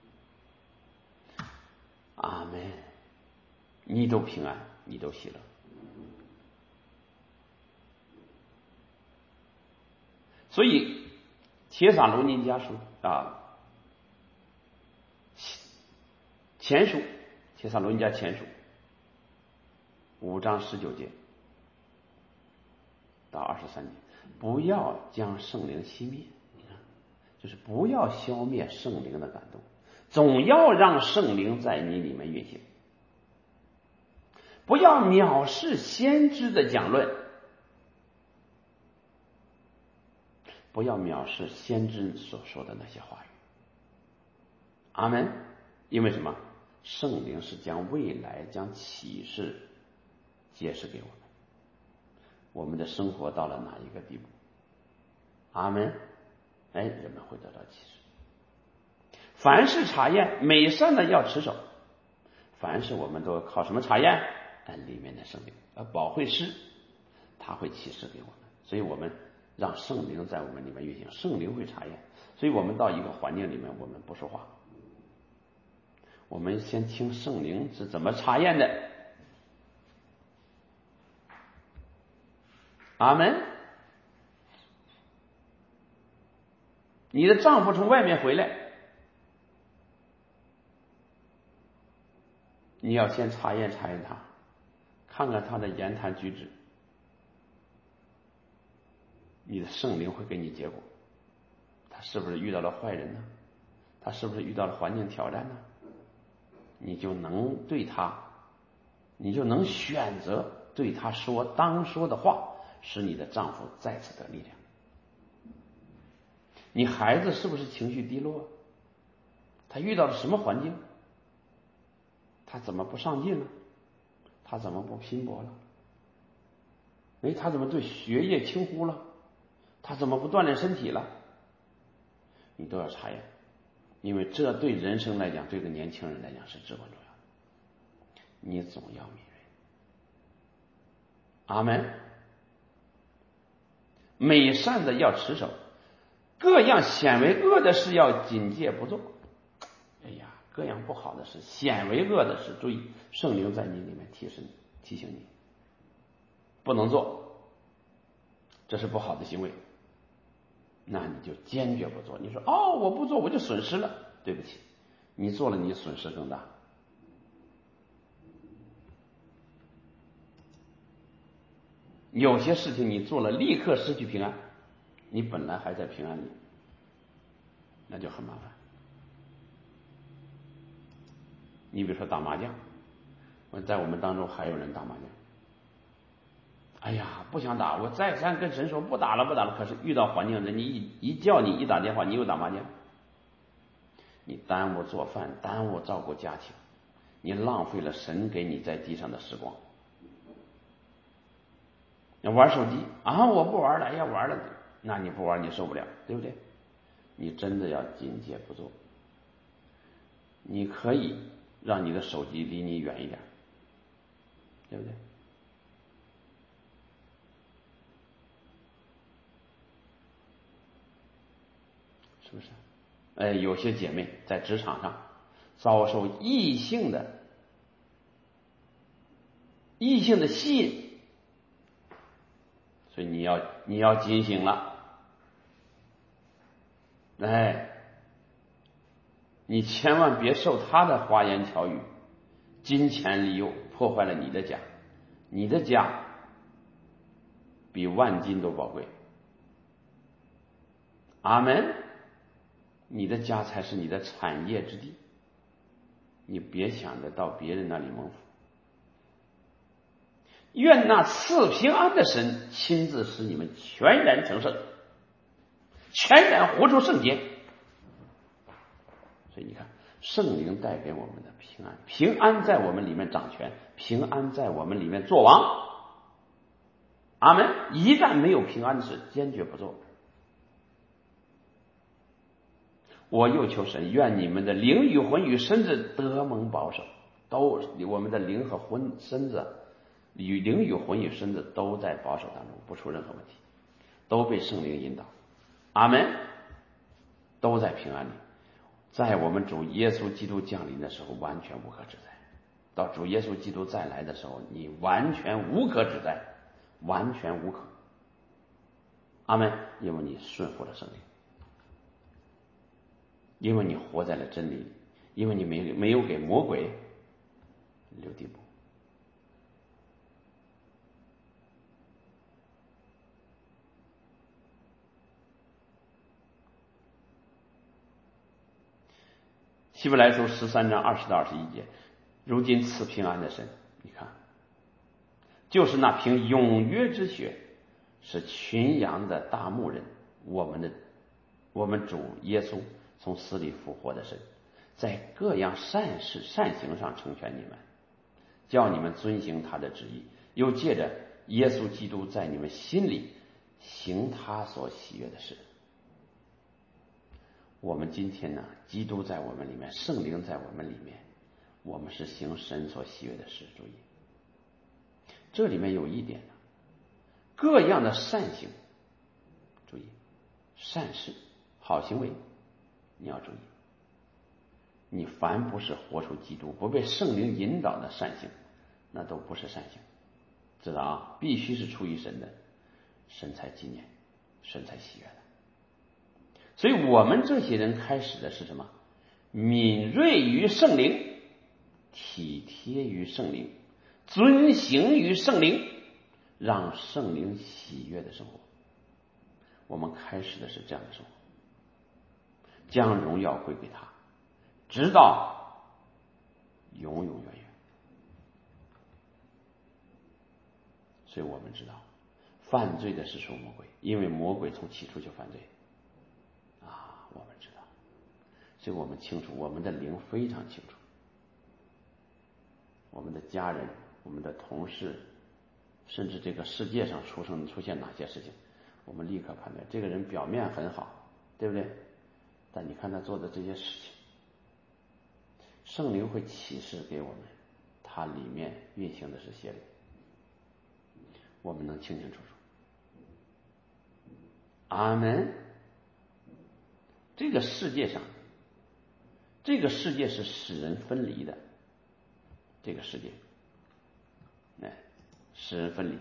[SPEAKER 1] 阿门。你都平安，你都喜乐。所以帖撒罗尼迦书啊，前书，帖撒罗尼迦前书五章十九节到二十三节，不要将圣灵熄灭。你看，就是不要消灭圣灵的感动，总要让圣灵在你里面运行。不要藐视先知的讲论，不要藐视先知所说的那些话语。阿门。因为什么？圣灵是将未来将启示揭示给我们，我们的生活到了哪一个地步，阿门，哎，人们会得到启示。凡是查验美善的要持守，凡是我们都靠什么查验？按里面的圣灵，而保惠师他会启示给我们，所以我们让圣灵在我们里面运行，圣灵会查验。所以我们到一个环境里面，我们不说话，我们先听圣灵是怎么查验的。阿门。你的丈夫从外面回来，你要先查验查验他，看看他的言谈举止。 你的圣灵会给你结果。他是不是遇到了坏人呢？他是不是遇到了环境挑战呢？你就能对他，你就能选择对他说当说的话，使你的丈夫再次得力量。你孩子是不是情绪低落？他遇到了什么环境？他怎么不上进了？他怎么不拼搏了？哎，他怎么对学业轻忽了？他怎么不锻炼身体了？你都要查验，因为这对人生来讲，对个年轻人来讲是至关重要的。你总要敏锐。阿门。美善的要持守，各样显为恶的事要警戒不做。哎呀，各样不好的事，显为恶的事，注意，圣灵在你里面提示你，提醒你不能做，这是不好的行为，那你就坚决不做。你说哦，我不做我就损失了，对不起，你做了你损失更大。有些事情你做了立刻失去平安，你本来还在平安里，那就很麻烦。你比如说打麻将，在我们当中还有人打麻将，哎呀不想打，我再三跟神说不打了不打了，可是遇到环境，人家一一叫你一打电话，你又打麻将，你耽误做饭，耽误照顾家庭，你浪费了神给你在地上的时光。你玩手机啊，我不玩了，哎呀玩了，那你不玩你受不了，对不对？你真的要警戒不做。你可以让你的手机离你远一点，对不对？是不是？哎，有些姐妹在职场上遭受异性的异性的吸引，所以你要你要警醒了。哎，你千万别受他的花言巧语、金钱利诱破坏了你的家，你的家比万金都宝贵。阿门。你的家才是你的产业之地，你别想着到别人那里蒙福。愿那赐平安的神亲自使你们全然成圣，全然活出圣洁。所以你看，圣灵带给我们的平安，平安在我们里面掌权，平安在我们里面做王。阿门。一旦没有平安的事，坚决不做。我又求神，愿你们的灵与魂与身子得蒙保守，都我们的灵和魂身子与灵与魂与身子都在保守当中，不出任何问题，都被圣灵引导。阿门。都在平安里，在我们主耶稣基督降临的时候完全无可指摘，到主耶稣基督再来的时候，你完全无可指摘，完全无可。阿门。因为你顺服了圣灵，因为你活在了真理里，因为你没没有给魔鬼留地步。希伯来书十三章二十到二十一节，如今赐平安的神，你看，就是那凭永约之血是群羊的大牧人，我们的我们主耶稣从死里复活的神，在各样善事善行上成全你们，叫你们遵行他的旨意，又借着耶稣基督在你们心里行他所喜悦的事。我们今天呢，基督在我们里面，圣灵在我们里面，我们是行神所喜悦的事。注意，这里面有一点呢，各样的善行，注意，善事好行为你要注意，你凡不是活出基督，不被圣灵引导的善行，那都不是善行，知道啊？必须是出于神的，神才纪念，神才喜悦的。所以我们这些人开始的是什么？敏锐于圣灵，体贴于圣灵，遵行于圣灵，让圣灵喜悦的生活。 我们开始的是这样的生活，将荣耀归给他，直到永永远远。所以我们知道犯罪的是属魔鬼，因为魔鬼从起初就犯罪啊，我们知道。所以我们清楚，我们的灵非常清楚，我们的家人、我们的同事，甚至这个世界上出生出现哪些事情，我们立刻判断这个人表面很好，对不对？但你看他做的这些事情，圣灵会启示给我们，他里面运行的是邪灵，我们能清清楚楚。阿门。这个世界上，这个世界是使人分离的，这个世界，哎，使人分离。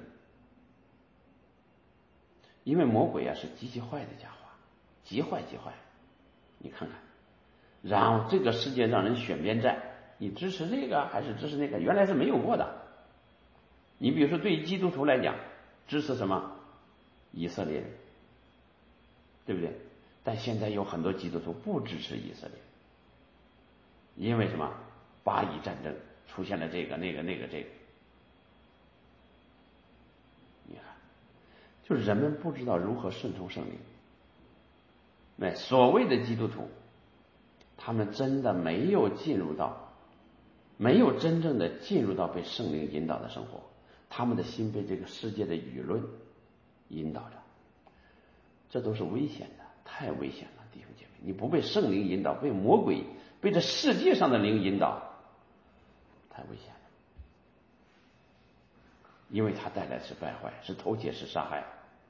[SPEAKER 1] 因为魔鬼啊是极其坏的家伙，极坏极坏。你看看，然后这个世界让人选边站，你支持这个还是支持那个？原来是没有过的。你比如说，对于基督徒来讲，支持什么？以色列人，对不对？但现在有很多基督徒不支持以色列，因为什么？巴以战争出现了这个那个那个这个。你看，就是人们不知道如何顺从圣灵。那所谓的基督徒，他们真的没有进入到，没有真正的进入到被圣灵引导的生活，他们的心被这个世界的舆论引导着，这都是危险的，太危险了，弟兄姐妹！你不被圣灵引导，被魔鬼、被这世界上的灵引导，太危险了，因为它带来是败坏，是偷窃，是杀害。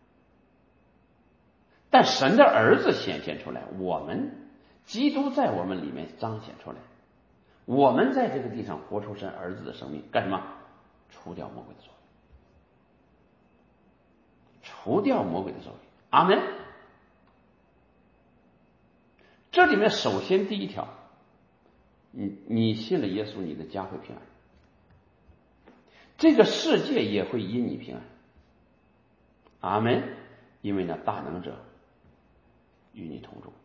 [SPEAKER 1] 但神的儿子显现出来，我们基督在我们里面彰显出来，我们在这个地上活出神儿子的生命，干什么？除掉魔鬼的作为，除掉魔鬼的作为。阿门。这里面首先第一条，你你信了耶稣，你的家会平安，这个世界也会因你平安。阿门。因为呢，大能者与你同住。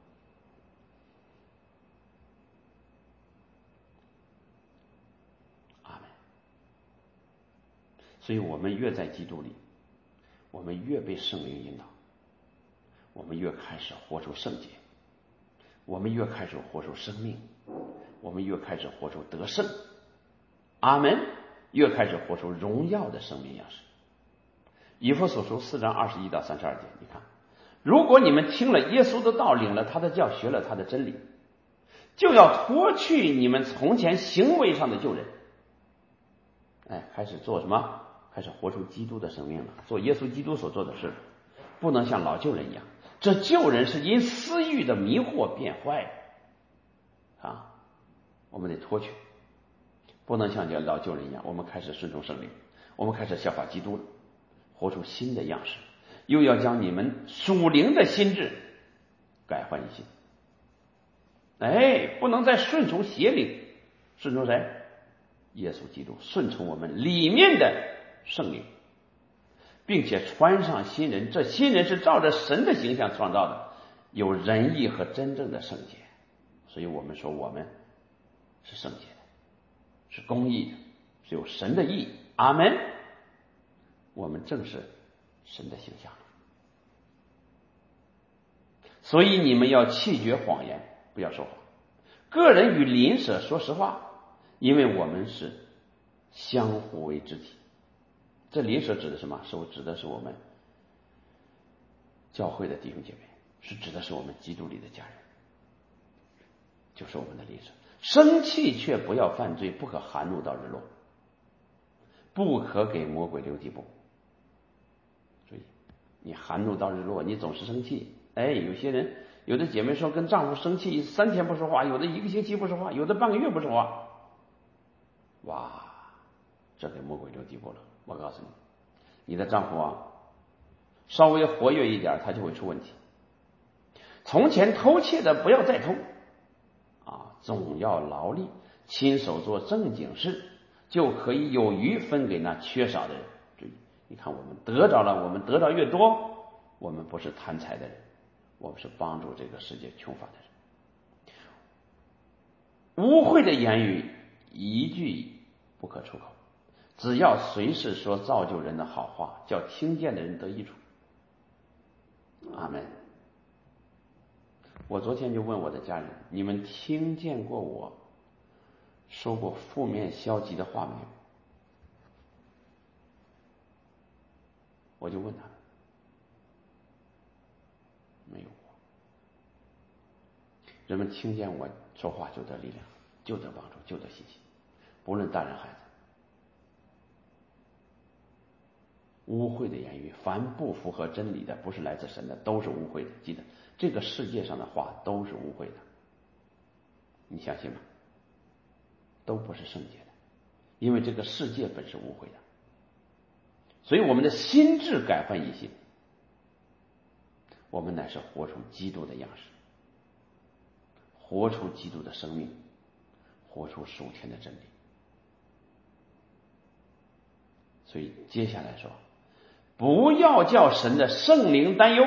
[SPEAKER 1] 阿门。所以我们越在基督里，我们越被圣灵引导，我们越开始活出圣洁，我们越开始活出生命，我们越开始活出得胜。阿门。越开始活出荣耀的生命样式。以弗所书四章二十一到三十二节，你看，如果你们听了耶稣的道，领了他的教，学了他的真理，就要脱去你们从前行为上的旧人，哎，开始做什么？开始活出基督的生命了，做耶稣基督所做的事，不能像老旧人一样。这旧人是因私欲的迷惑变坏啊，我们得脱去，不能像老旧人一样。我们开始顺从圣灵，我们开始效法基督了，活出新的样式，又要将你们属灵的心智改换一新。哎，不能再顺从邪灵，顺从谁？耶稣基督，顺从我们里面的圣灵，并且穿上新人。这新人是照着神的形象创造的，有仁义和真正的圣洁。所以我们说我们是圣洁的，是公义的，是有神的义。阿门。我们正是神的形象。所以你们要弃绝谎言，不要说谎。个人与邻舍说实话，因为我们是相互为肢体。这邻舍指的什么？是我指的是我们教会的弟兄姐妹，是指的是我们基督里的家人，就是我们的邻舍。生气却不要犯罪，不可含怒到日落，不可给魔鬼留地步。注意，你含怒到日落，你总是生气。哎，有些人，有的姐妹说跟丈夫生气三天不说话，有的一个星期不说话，有的半个月不说话。哇，这给魔鬼留地步了。我告诉你，你的丈夫啊，稍微活跃一点，他就会出问题。从前偷窃的不要再偷啊，总要劳力，亲手做正经事，就可以有余分给那缺少的人。注意，你看我们得着了，我们得着越多， 我们不是贪财的人，我们是帮助这个世界穷乏的人。污秽的言语一句不可出口，只要随时说造就人的好话，叫听见的人得益处。阿门。我昨天就问我的家人，你们听见过我说过负面消极的话没有？我就问他们，没有过。人们听见我说话就得力量，就得帮助，就得信心，不论大人孩子。污秽的言语，凡不符合真理的，不是来自神的，都是污秽的。记得，这个世界上的话都是污秽的，你相信吗？都不是圣洁的，因为这个世界本是污秽的。所以我们的心智改换一些，我们乃是活出基督的样式，活出基督的生命，活出属天的真理。所以接下来说，不要叫神的圣灵担忧，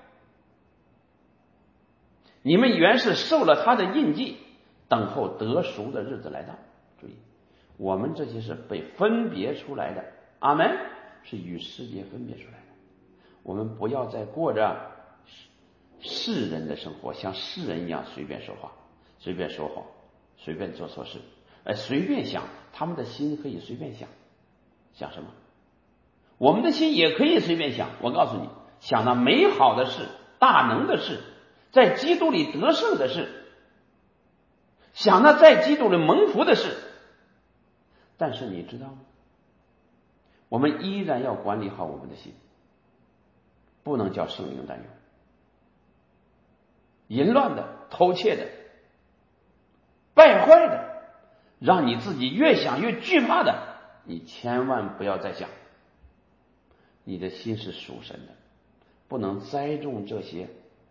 [SPEAKER 1] 你们原是受了他的印记，等候得赎的日子来到。注意，我们这些是被分别出来的，阿们，是与世界分别出来的。我们不要再过着世人的生活，像世人一样随便说话，随便说谎，随便做错事，哎，随便想，他们的心可以随便想，想什么？我们的心也可以随便想。我告诉你，想那美好的事，大能的事，在基督里得胜的事，想那在基督里蒙福的事。但是你知道吗？我们依然要管理好我们的心，不能叫圣灵担忧。淫乱的、偷窃的、败坏的，让你自己越想越惧怕的，你千万不要再想。你的心是属神的，不能栽种这些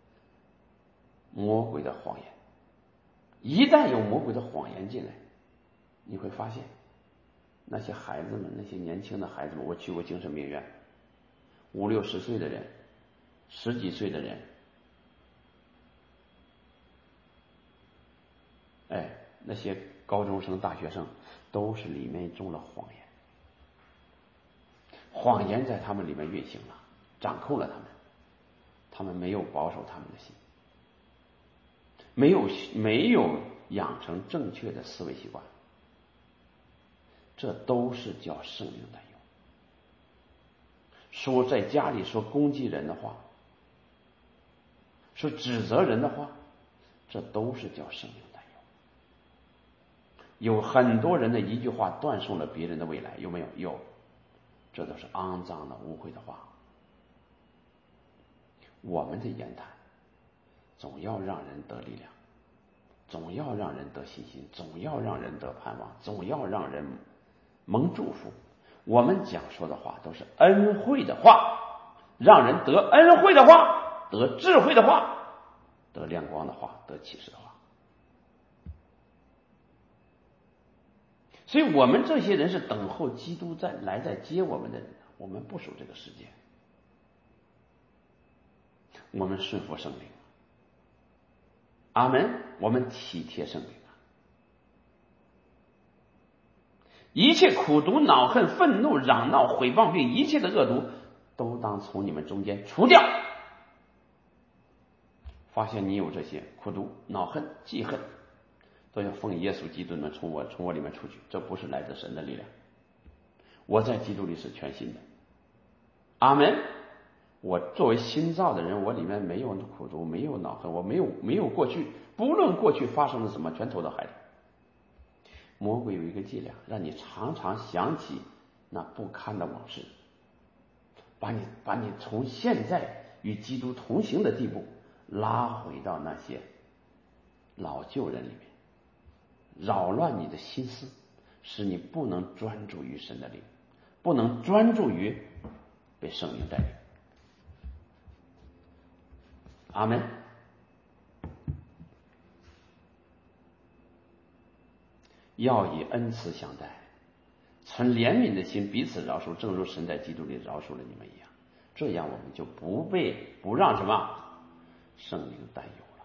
[SPEAKER 1] 魔鬼的谎言。一旦有魔鬼的谎言进来，你会发现那些孩子们，那些年轻的孩子们，我去过精神病院，五六十岁的人，十几岁的人，哎，那些高中生、大学生，都是里面中了谎言，谎言在他们里面运行了，掌控了他们，他们没有保守他们的心，没有没有养成正确的思维习惯，这都是叫圣灵担忧。说在家里说攻击人的话，说指责人的话，这都是叫圣灵担忧。有很多人的一句话断送了别人的未来，有没有？有，这都是肮脏的、污秽的话。我们的言谈总要让人得力量，总要让人得信心，总要让人得盼望，总要让人蒙祝福。我们讲说的话都是恩惠的话，让人得恩惠的话，得智慧的话，得亮光的话，得启示的话。所以我们这些人是等候基督再来再接我们的人，我们不属这个世界，我们顺服圣灵，阿们，我们体贴圣灵。一切苦毒、恼恨、愤怒、嚷闹、毁谤，并一切的恶毒，都当从你们中间除掉。发现你有这些苦毒、恼恨、记恨，都要奉耶稣基督们从我从我里面出去。这不是来自神的力量，我在基督里是全新的，阿们。我作为新造的人，我里面没有苦毒，没有恼恨，我没有没有过去，不论过去发生了什么，全投到海里。魔鬼有一个伎俩，让你常常想起那不堪的往事，把你把你从现在与基督同行的地步拉回到那些老旧人里面，扰乱你的心思，使你不能专注于神的灵，不能专注于被圣灵带领。阿们。要以恩慈相待，存怜悯的心，彼此饶恕，正如神在基督里饶恕了你们一样。 这样我们就不被不让什么圣灵担忧了。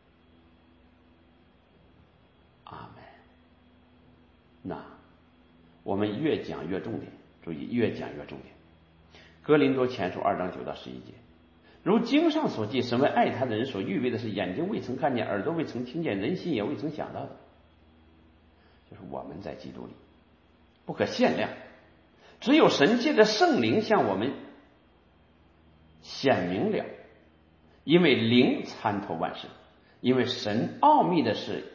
[SPEAKER 1] 阿门。那我们越讲越重点，注意越讲越重点。哥林多前书二章九到十一节，如经上所记，神为爱他的人所预备的是眼睛未曾看见，耳朵未曾听见，人心也未曾想到的，就是我们在基督里不可限量，只有神借着圣灵向我们显明了，因为灵参透万事，因为神奥秘的事，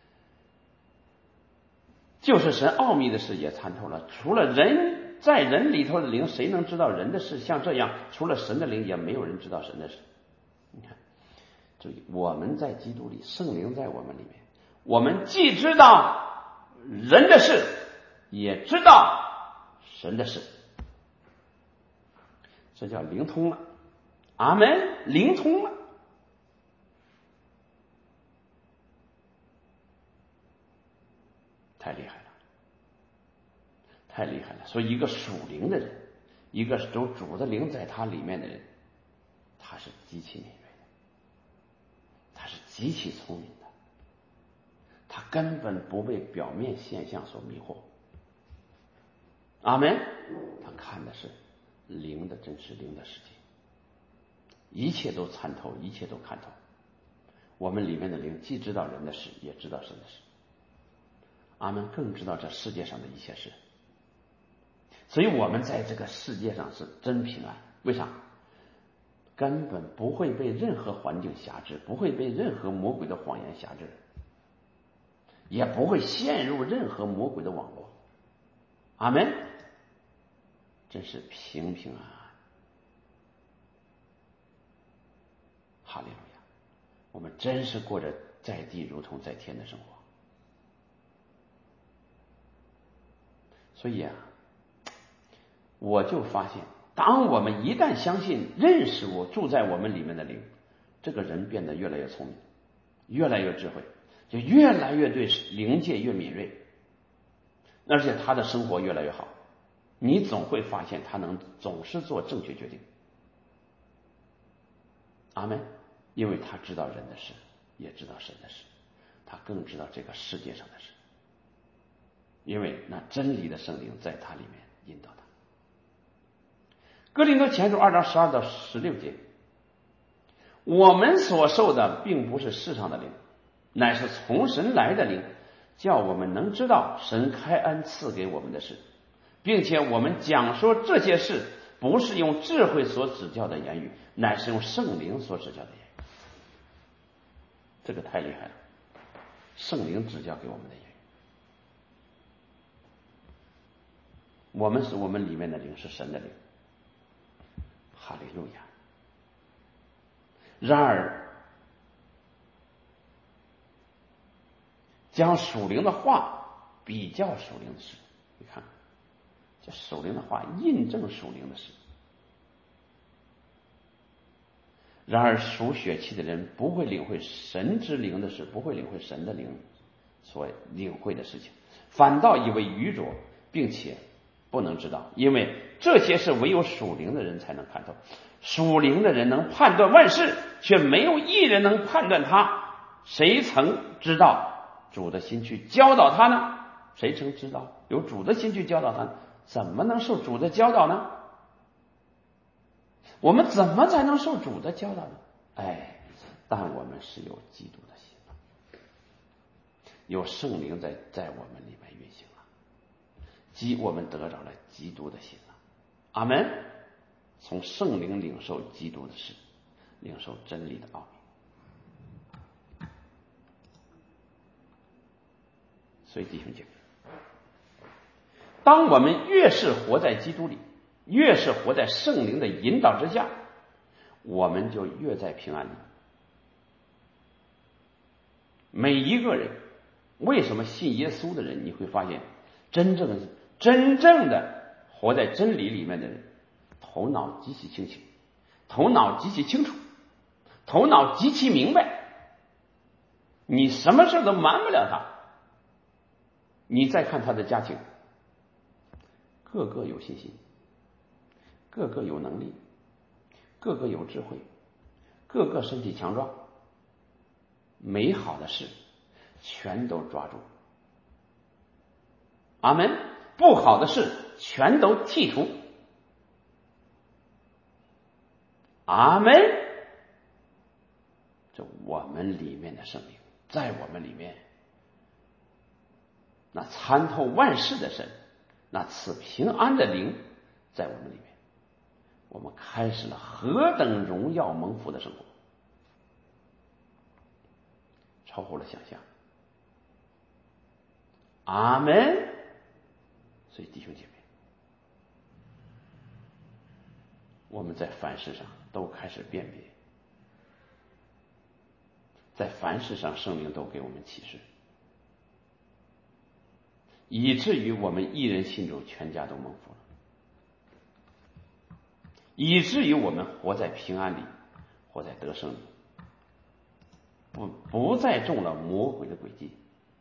[SPEAKER 1] 就是神奥秘的事也参透了。除了人在人里头的灵，谁能知道人的事？像这样，除了神的灵，也没有人知道神的事。你看，注意，我们在基督里，圣灵在我们里面，我们既知道人的事，也知道神的事，这叫灵通了。阿门，灵通了。太厉害了，太厉害了。所以一个属灵的人，一个有主的灵在他里面的人，他是极其敏锐的，他是极其聪明的，他根本不被表面现象所迷惑。阿门。他看的是灵的真实，灵的世界，一切都参透，一切都看透。我们里面的灵既知道人的事，也知道神的事。阿门，更知道这世界上的一切事。所以我们在这个世界上是真平安。为啥？根本不会被任何环境辖制，不会被任何魔鬼的谎言辖制，也不会陷入任何魔鬼的网络。阿门，真是平平安安。哈利路亚！我们真是过着在地如同在天的生活。所以啊，我就发现，当我们一旦相信认识我住在我们里面的灵，这个人变得越来越聪明，越来越智慧，就越来越对灵界越敏锐，而且他的生活越来越好。你总会发现他能总是做正确决定。阿门。因为他知道人的事，也知道神的事，他更知道这个世界上的事，因为那真理的圣灵在他里面引导他。哥林多前书二章十二到十六节，我们所受的并不是世上的灵，乃是从神来的灵，叫我们能知道神开恩赐给我们的事，并且我们讲说这些事，不是用智慧所指教的言语，乃是用圣灵所指教的言语。这个太厉害了，圣灵指教给我们的言语。我们是我们里面的灵，是神的灵。哈利路亚。然而将属灵的话比较属灵的事，你看这属灵的话印证属灵的事。然而属血气的人不会领会神之灵的事，不会领会神的灵所领会的事情，反倒以为愚拙，并且不能知道，因为这些是唯有属灵的人才能看透。属灵的人能判断万事，却没有一人能判断他。谁曾知道主的心去教导他呢？谁曾知道有主的心去教导他呢？怎么能受主的教导呢？我们怎么才能受主的教导呢？哎，但我们是有基督的心了，有圣灵在在我们里面运行了，即我们得着了基督的心了。阿门。从圣灵领受基督的事，领受真理的奥秘。所以弟兄姐妹，当我们越是活在基督里，越是活在圣灵的引导之下，我们就越在平安里。每一个人，为什么信耶稣的人，你会发现真正真正的活在真理里面的人，头脑极其清醒，头脑极其清楚，头脑极其明白，你什么事都瞒不了他。你再看他的家庭，个个有信心，个个有能力， 个个有智慧，个个身体强壮，美好的事全都抓住，阿们。不好的事全都剔除，阿们。这我们里面的圣灵，在我们里面，那参透万事的神，那赐平安的灵在我们里面，我们开始了何等荣耀蒙福的生活，超乎了想象，阿们。所以弟兄姐妹，我们在凡事上都开始辨别，在凡事上圣灵都给我们启示，以至于我们一人信主，全家都蒙福了，以至于我们活在平安里，活在得胜里，不不再中了魔鬼的诡计，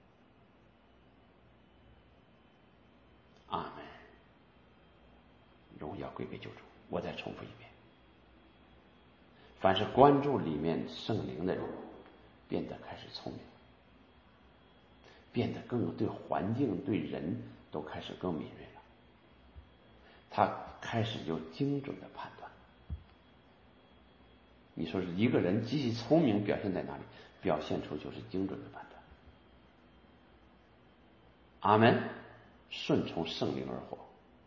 [SPEAKER 1] 阿们。荣耀归给救主。我再重复一遍，凡是关注里面圣灵的人，变得开始聪明，变得更对环境对人都开始更敏锐了，他开始有精准的判断。你说是一个人极其聪明表现在哪里？表现出就是精准的判断，阿们。顺从圣灵而活，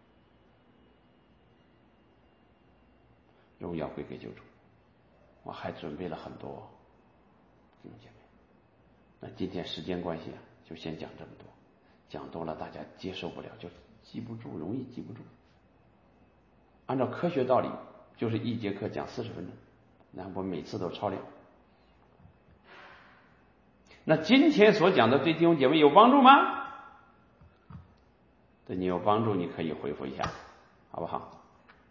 [SPEAKER 1] 荣耀归给救主。我还准备了很多弟兄姐妹，那今天时间关系啊，就先讲这么多，讲多了大家接受不了，就记不住，容易记不住。按照科学道理，就是一节课讲四十分钟，那我每次都超量。那今天所讲的对弟兄姐妹有帮助吗？对你有帮助，你可以回复一下，好不好？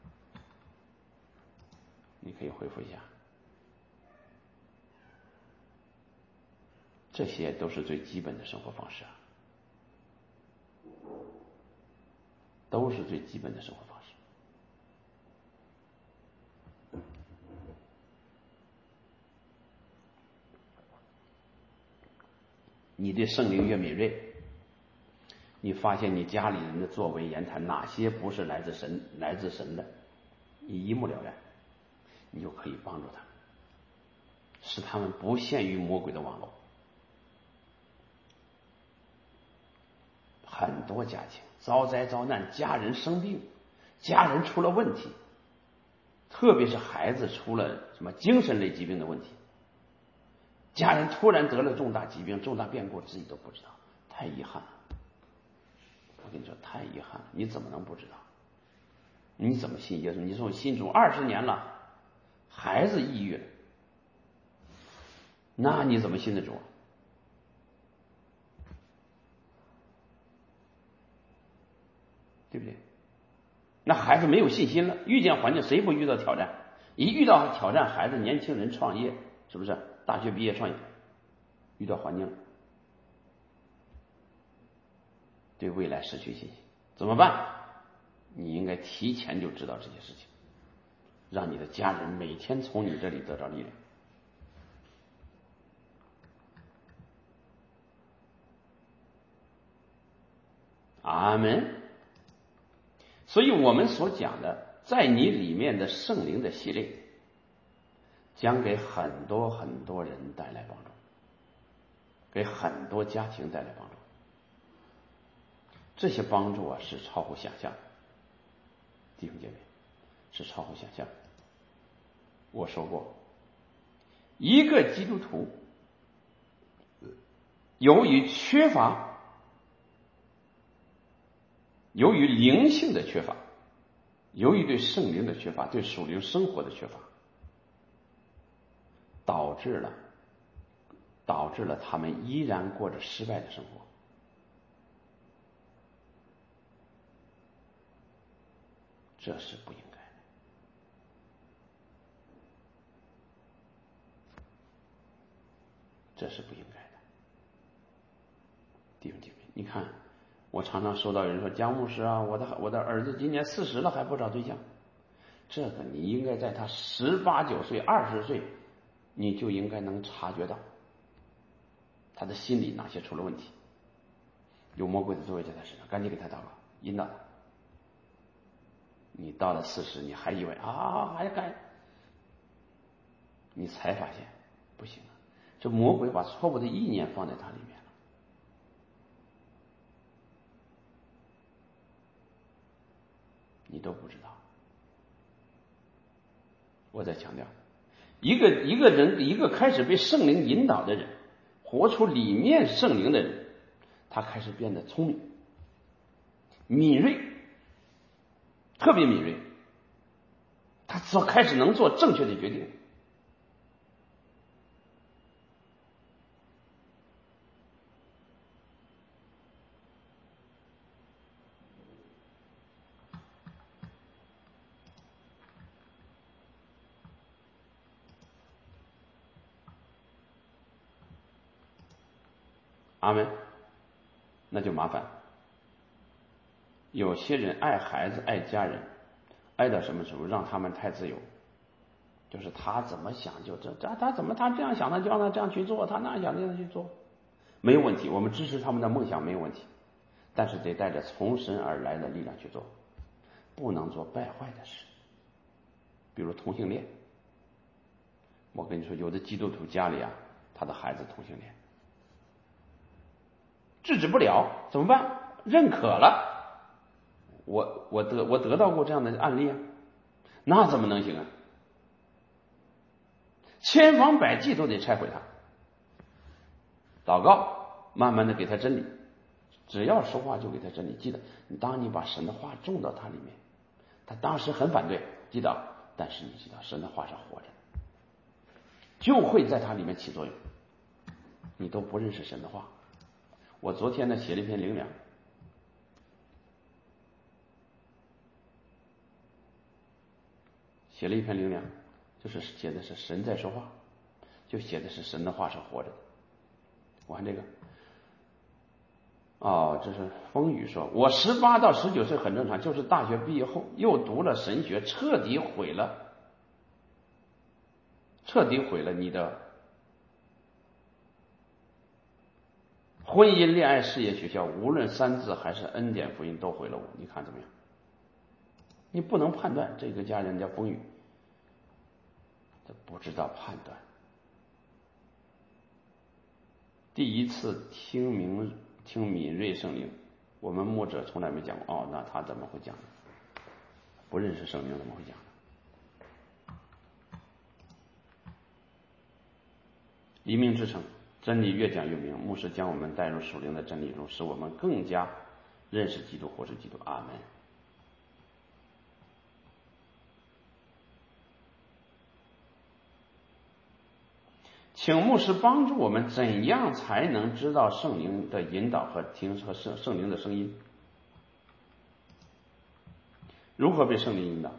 [SPEAKER 1] 你可以回复一下。这些都是最基本的生活方式啊，都是最基本的生活方式。你对圣灵越敏锐，你发现你家里人的作为言谈哪些不是来自神来自神的，你一目了然，你就可以帮助他们，使他们不陷于魔鬼的网络。很多家庭遭灾遭难，家人生病，家人出了问题，特别是孩子出了什么精神类疾病的问题，家人突然得了重大疾病重大变故，自己都不知道，太遗憾了。我跟你说太遗憾了，你怎么能不知道？你怎么信耶稣？你说我信主二十年了，孩子抑郁了，那你怎么信得主？对不对？那孩子没有信心了，遇见环境谁不遇到挑战？一遇到挑战，孩子年轻人创业，是不是大学毕业创业，遇到环境了，对未来失去信心，怎么办？你应该提前就知道这些事情，让你的家人每天从你这里得到力量。阿们。所以我们所讲的在你里面的圣灵的系列，将给很多很多人带来帮助，给很多家庭带来帮助。这些帮助啊是超乎想象，弟兄姐妹，是超乎想象。我说过，一个基督徒由于缺乏，由于灵性的缺乏，由于对圣灵的缺乏，对属灵生活的缺乏，导致了导致了他们依然过着失败的生活。这是不应该的，这是不应该的。弟兄姐妹，你看，我常常收到有人说，姜牧师啊，我的我的儿子今年四十了还不找对象， 这个你应该在他十八九岁、二十岁，你就应该能察觉到他的心里哪些出了问题，有魔鬼的作为在他身上，赶紧给他祷告，引导他。你到了四十，你还以为啊还该，你才发现不行啊，这魔鬼把错误的意念放在他里面了。你都不知道。我再强调，一个一个人，一个开始被圣灵引导的人，活出里面圣灵的人，他开始变得聪明、敏锐，特别敏锐，他做开始能做正确的决定。阿门。那就麻烦，有些人爱孩子爱家人，爱到什么时候？让他们太自由，就是他怎么想就这，他他怎么他这样想，他就让他这样去做，他那样想这样去做，没有问题，我们支持他们的梦想没有问题，但是得带着从神而来的力量去做，不能做败坏的事。比如同性恋，我跟你说，有的基督徒家里啊，他的孩子同性恋，制止不了，怎么办？认可了。我我得我得到过这样的案例啊，那怎么能行啊？千方百计都得拆毁他，祷告，慢慢的给他真理，只要说话就给他真理。记得，当你把神的话种到他里面，他当时很反对，记得，但是你知道神的话是活着的，就会在他里面起作用。你都不认识神的话。我昨天呢写了一篇灵粮，写了一篇灵粮，就是写的是神在说话，就写的是神的话是活着的。我看这个，哦，这是风雨说，我十八到十九岁很正常，就是大学毕业后又读了神学，彻底毁了，彻底毁了你的婚姻、恋爱、事业、学校，无论三字还是恩典福音都毁了我，你看怎么样？你不能判断，这个家人叫风雨，他不知道判断。第一次听明听敏锐圣灵，我们牧者从来没讲过。哦，那他怎么会讲呢？不认识圣灵怎么会讲呢？黎明之城，真理越讲越明。牧师将我们带入属灵的真理中，使我们更加认识基督，活出基督。阿门。请牧师帮助我们，怎样才能知道圣灵的引导和听和圣圣灵的声音？如何被圣灵引导？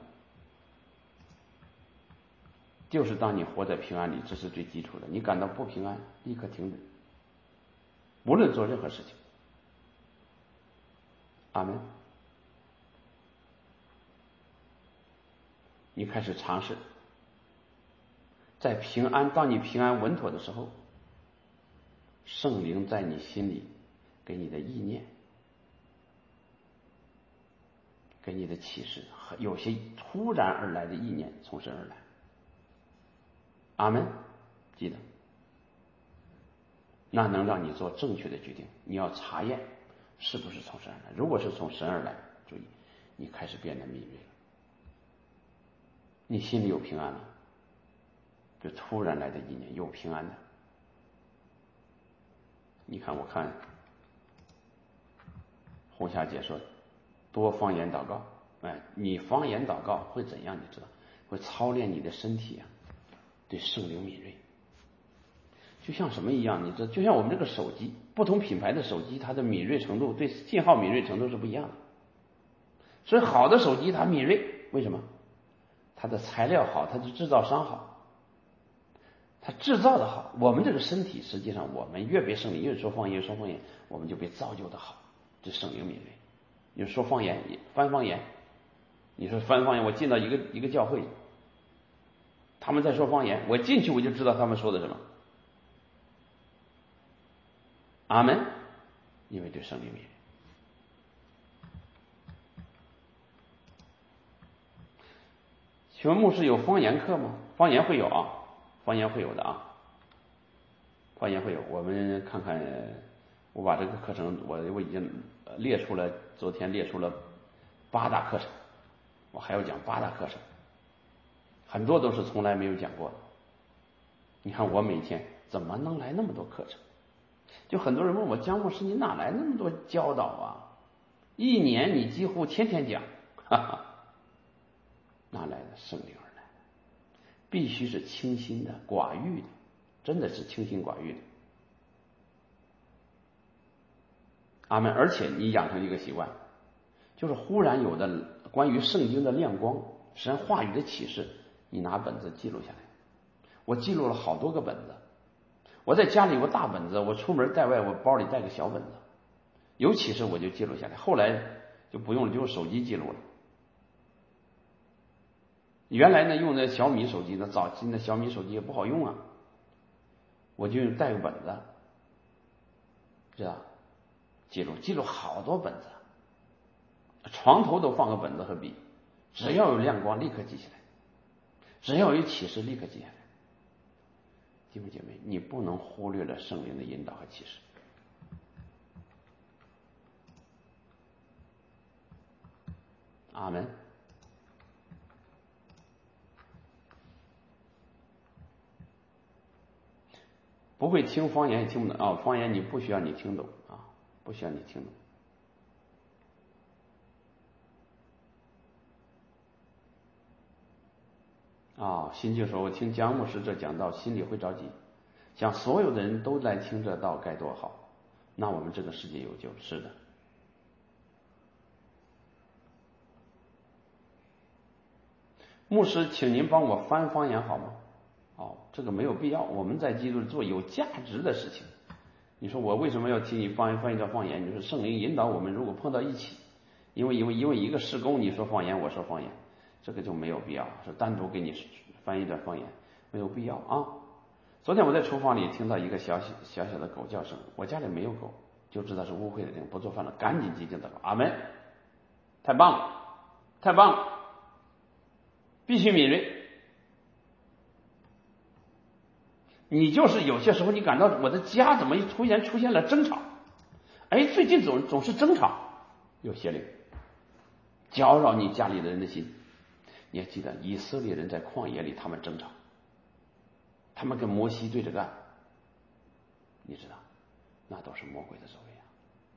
[SPEAKER 1] 就是当你活在平安里，这是最基础的。你感到不平安，立刻停止，无论做任何事情。阿门。你开始尝试，在平安，当你平安稳妥的时候，圣灵在你心里给你的意念，给你的启示，有些突然而来的意念从神而来。阿门。记得，那能让你做正确的决定。你要查验是不是从神而来，如果是从神而来，注意，你开始变得敏锐了，你心里有平安了，这突然来的意念有平安的。你看，我看红霞姐说多方言祷告，哎，你方言祷告会怎样？你知道，会操练你的身体啊，对圣灵敏锐。就像什么一样？你这就像我们这个手机，不同品牌的手机，它的敏锐程度，对信号敏锐程度是不一样的。所以好的手机它敏锐，为什么？它的材料好，它的制造商好，它制造的好。我们这个身体，实际上我们越被圣灵，越说方言，越说方言，我们就被造就的好。这圣灵敏锐，你说方言，翻方言， 你说翻方言，我进到一个一个教会，他们在说方言，我进去我就知道他们说的什么。阿门。因为对圣灵免。请问牧师有方言课吗？方言会有啊，方言会有的啊，方言会有。我们看看，我把这个课程，我我已经列出了，昨天列出了八大课程，我还要讲八大课程，很多都是从来没有讲过的。你看我每天怎么能来那么多课程？就很多人问我，姜牧师你哪来那么多教导啊？一年你几乎天天讲，哈哈，哪来的？圣灵而来，必须是清心的、寡欲的，真的是清心寡欲的。阿门。而且你养成一个习惯，就是忽然有的关于圣经的亮光、神话语的启示，你拿本子记录下来。我记录了好多个本子，我在家里有个大本子，我出门在外我包里带个小本子，有启示我就记录下来。后来就不用了，就用手机记录了。原来呢用的小米手机呢，早期的小米手机也不好用啊，我就用带个本子，知道记录记录好多本子，床头都放个本子和笔，只要有亮光立刻记下来，只要有启示立刻记下来。弟兄姐妹，你不能忽略了圣灵的引导和启示。阿门。不会听方言也听不懂啊，方言你不需要你听懂啊，不需要你听懂。啊，新就说我听姜牧师这讲道，心里会着急，想所有的人都来听这道该多好，那我们这个世界有救。是的。牧师，请您帮我翻方言好吗？哦，这个没有必要，我们在基督里做有价值的事情。你说我为什么要替你翻译翻译到方言？你说圣灵引导我们，如果碰到一起，因为因为因为一个事工你说方言，我说方言，这个就没有必要，是单独给你翻译一段方言，没有必要啊。昨天我在厨房里听到一个小小小小的狗叫声，我家里没有狗，就知道是污秽的灵，不做饭了，赶紧寂静祷告，阿门，太棒了，太棒了，必须敏锐。你就是有些时候你感到我的家怎么突然出现了争吵，哎，最近总总是争吵，有邪灵搅扰你家里的人的心。你要记得以色列人在旷野里他们争吵，他们跟摩西对着干，你知道那都是魔鬼的作为啊。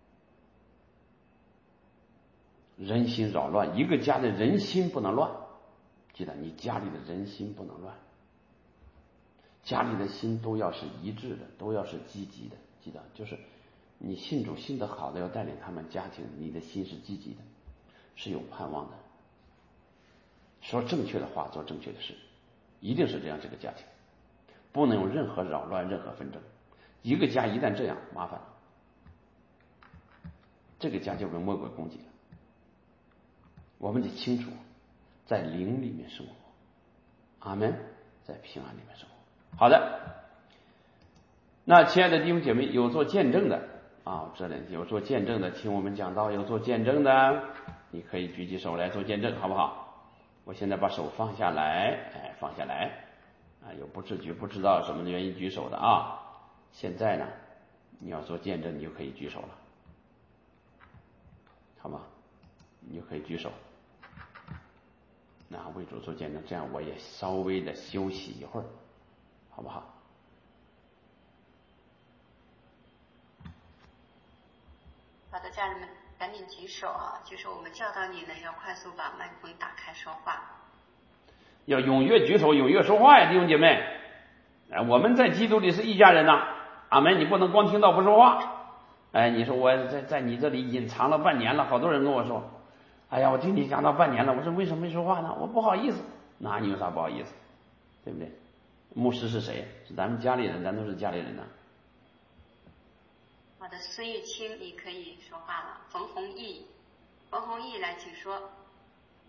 [SPEAKER 1] 人心扰乱，一个家的人心不能乱，记得你家里的人心不能乱，家里的心都要是一致的，都要是积极的。记得就是你信主信得好的要带领他们家庭，你的心是积极的，是有盼望的，说正确的话，做正确的事，一定是这样。这个家庭不能有任何扰乱，任何纷争。一个家一旦这样，麻烦了，这个家就被魔鬼攻击了。我们得清楚在灵里面生活，阿门，在平安里面生活。好的，那亲爱的弟兄姐妹，有做见证的啊，这里有做见证的，听我们讲到有做见证的，你可以举起手来做见证，好不好？我现在把手放下来，哎，放下来啊，有不自觉不知道什么原因举手的啊，现在呢你要做见证，你就可以举手了，好吗？你就可以举手，那为主做见证，这样我也稍微的休息一会儿，好不好？
[SPEAKER 2] 好的，家人们赶紧举手啊！就是我们教导你呢，要快速把麦克风打开说话，
[SPEAKER 1] 要踊跃举手，踊跃说话呀，弟兄姐妹！哎，我们在基督里是一家人呐，阿门！你不能光听到不说话。哎，你说我在在你这里隐藏了半年了，好多人跟我说，哎呀，我听你讲到半年了，我说为什么没说话呢？我不好意思。那你有啥不好意思？对不对？牧师是谁？是咱们家里人，咱都是家里人呐。
[SPEAKER 2] 好的，孙玉清，你可以说话了。冯弘毅，冯弘毅来，请说。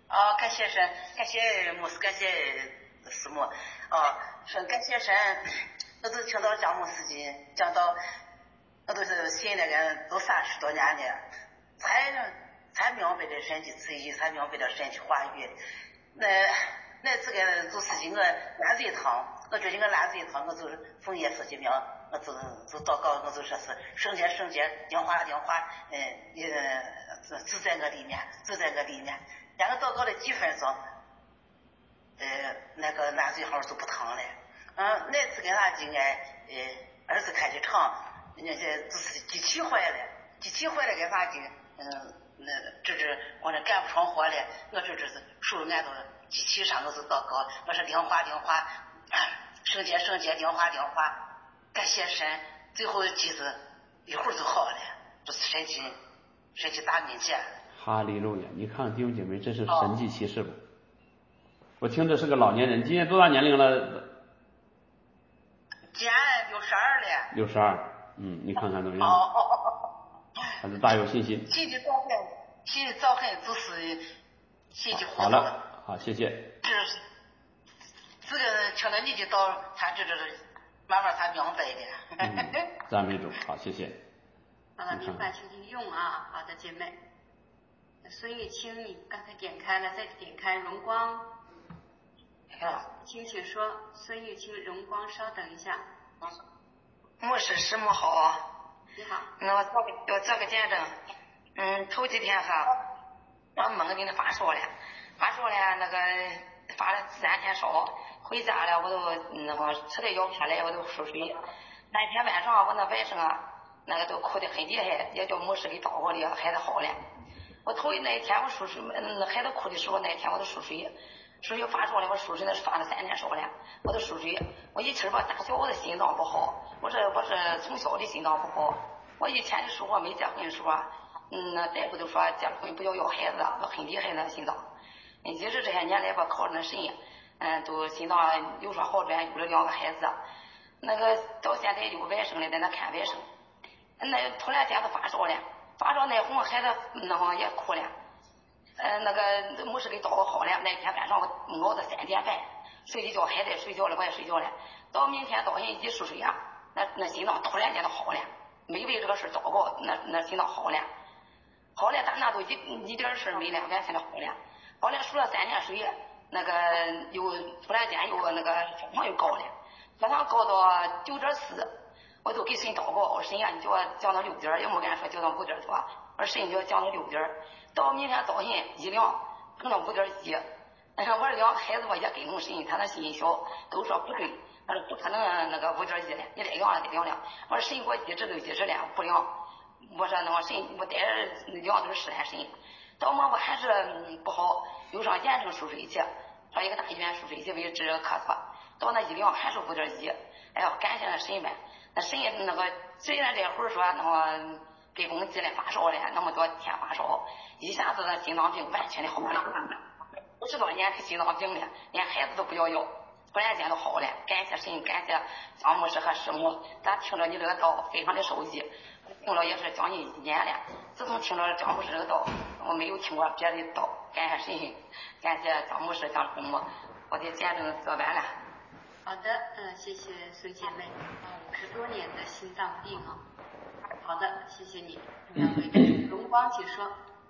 [SPEAKER 3] 哦，感谢神，感谢牧师，感谢师母。哦，说感谢神，我都听到讲牧师的，讲到我都是信那个都三十多年了，才才明白了神的旨意，才明白了神的话语。那那这个就是一个蓝水堂，我觉得一个蓝水堂，我就奉耶稣的名，我就就祷告，我就说是圣洁圣洁，灵化灵化，嗯也住在我里面，住在我里面。两个祷告了几分钟，呃，那个蓝水号就不疼了。嗯，那次跟俺进来，呃，儿子开的厂，那些就是机器坏了，机器坏了给俺进，嗯，那这这我这干不成活了，我这这是手按到机器上，我就祷告，我说灵化灵化，圣洁圣洁，灵化灵化，感谢神，最后其实一会儿就好了，就是神奇神奇大面积。
[SPEAKER 1] 哈利路亚！你看弟兄姐妹，这是神迹奇事不？我听这是个老年人，今年多大年龄了？
[SPEAKER 3] 今年六十二了。
[SPEAKER 1] 六十二，嗯，你看看怎么样？
[SPEAKER 3] 哦，
[SPEAKER 1] 还是大有信心。
[SPEAKER 3] 信的早很，信的早很，就是信的
[SPEAKER 1] 好了，好，谢谢。
[SPEAKER 3] 这这个听了你的道，他这这慢慢他明白的。
[SPEAKER 1] 嗯，赞美主，好，谢谢。
[SPEAKER 2] 啊，明白，请请用啊，好的，姐妹。孙玉清，你刚才点开了，再点开荣光。好，请请说，孙玉清，荣光，稍等一下。
[SPEAKER 3] 牧师师母好。
[SPEAKER 2] 你好。
[SPEAKER 3] 那我做个我做个见证。嗯，头几天哈，我蒙给你发烧了，发烧了那个发了三天烧，回家了我都那个吃点药片来我都输水。那天晚上我那外甥啊，那个都哭得很厉害，也叫牧师给照顾的，孩子好了。我头一那一天我输水，那孩子哭的时候那一天我都输水，输水发烧了，我输水那是发了三天烧了，我都输水。我一吃吧大小我的心脏不好，我是我是从小的心脏不好，我以前的时候没结婚的时候，嗯，那大夫都说结了婚不要要孩子，我很厉害那心脏。一直这些年来吧靠着那神，嗯，都心脏有说好转，有了两个孩子，那个到现在有外甥了，在那看外甥，那突然间就发烧了。发烧那会儿孩子那会儿也哭了，呃，那个牧师给照顾好了。那天晚上我熬到三点半睡的觉，孩子也睡觉了，我也睡觉了。到明天早上一输水啊，那那心脏突然间就好了，没为这个事祷告，那那心脏好了，好了，但那都一一点事没了，完全的好了。好了，输了三天水，那个又突然间又那个血糖又高了，血糖高到九点四。我都给神祷告，我神啊，你叫我降到六点，也没敢说降到五点多，我说神你叫我降到六点，到明天早上一量降到五点一，我说两个孩子吧也跟从神，他那心小，都说不对，他说不可能那个五点一了，你得量了得量了，我说神给我医治都医治了，不量，我说那么神我带量都是试探神，到末我还是不好，又上盐城输水去，上一个大医院输水去为治咳嗽，到那一量还是五点一，哎呀感谢那神呗。那神也那个虽然这会儿说那么给公鸡了发烧了那么多天发烧，一下子那心脏病完全的好了，五十多年的心脏病了，连孩子都不要要，突然间都好了，感谢神，感谢张牧师和师母，咱听着你这个道非常的受益，听了也是将近一年了，自从听了张牧师这个道，我没有听过别的道，感谢神，感谢张牧师张师母，我的见证做完了。
[SPEAKER 2] 好的，嗯，谢谢孙姐妹，啊，五十多年的心脏病啊。好的，谢谢你。荣光，请说。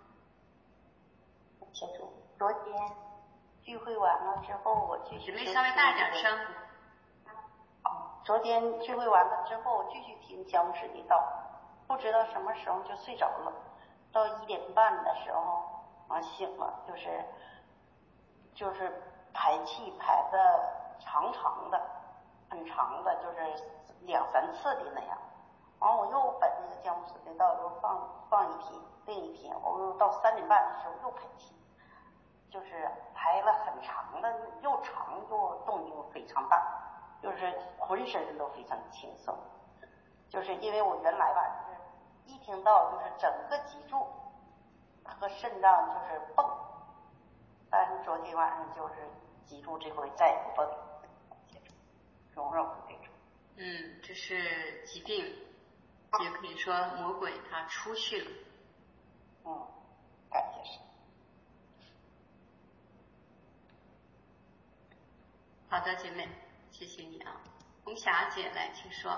[SPEAKER 4] 清楚。昨天聚会完了之后，我继续。
[SPEAKER 2] 准备稍微大点声。
[SPEAKER 4] 昨天聚会完了之后，继续听姜牧师的道，不知道什么时候就睡着了。到一点半的时候，啊醒了，就是就是排气排的长长的，很长的，就是两三次的那样。完我又把那个姜牧师的道又放放一篇，另一篇，我又到三点半的时候又排气，就是排了很长的，又长又动静非常大，就是浑身都非常轻松。就是因为我原来吧，就是一听到就是整个脊柱和肾脏就是蹦，但是昨天晚上就是脊柱这回再也不蹦，荣荣这种。
[SPEAKER 2] 嗯，这是疾病，也可以说魔鬼他出去了。
[SPEAKER 4] 嗯，感谢神。
[SPEAKER 2] 好的，姐妹，谢谢你啊。红霞姐来，请说。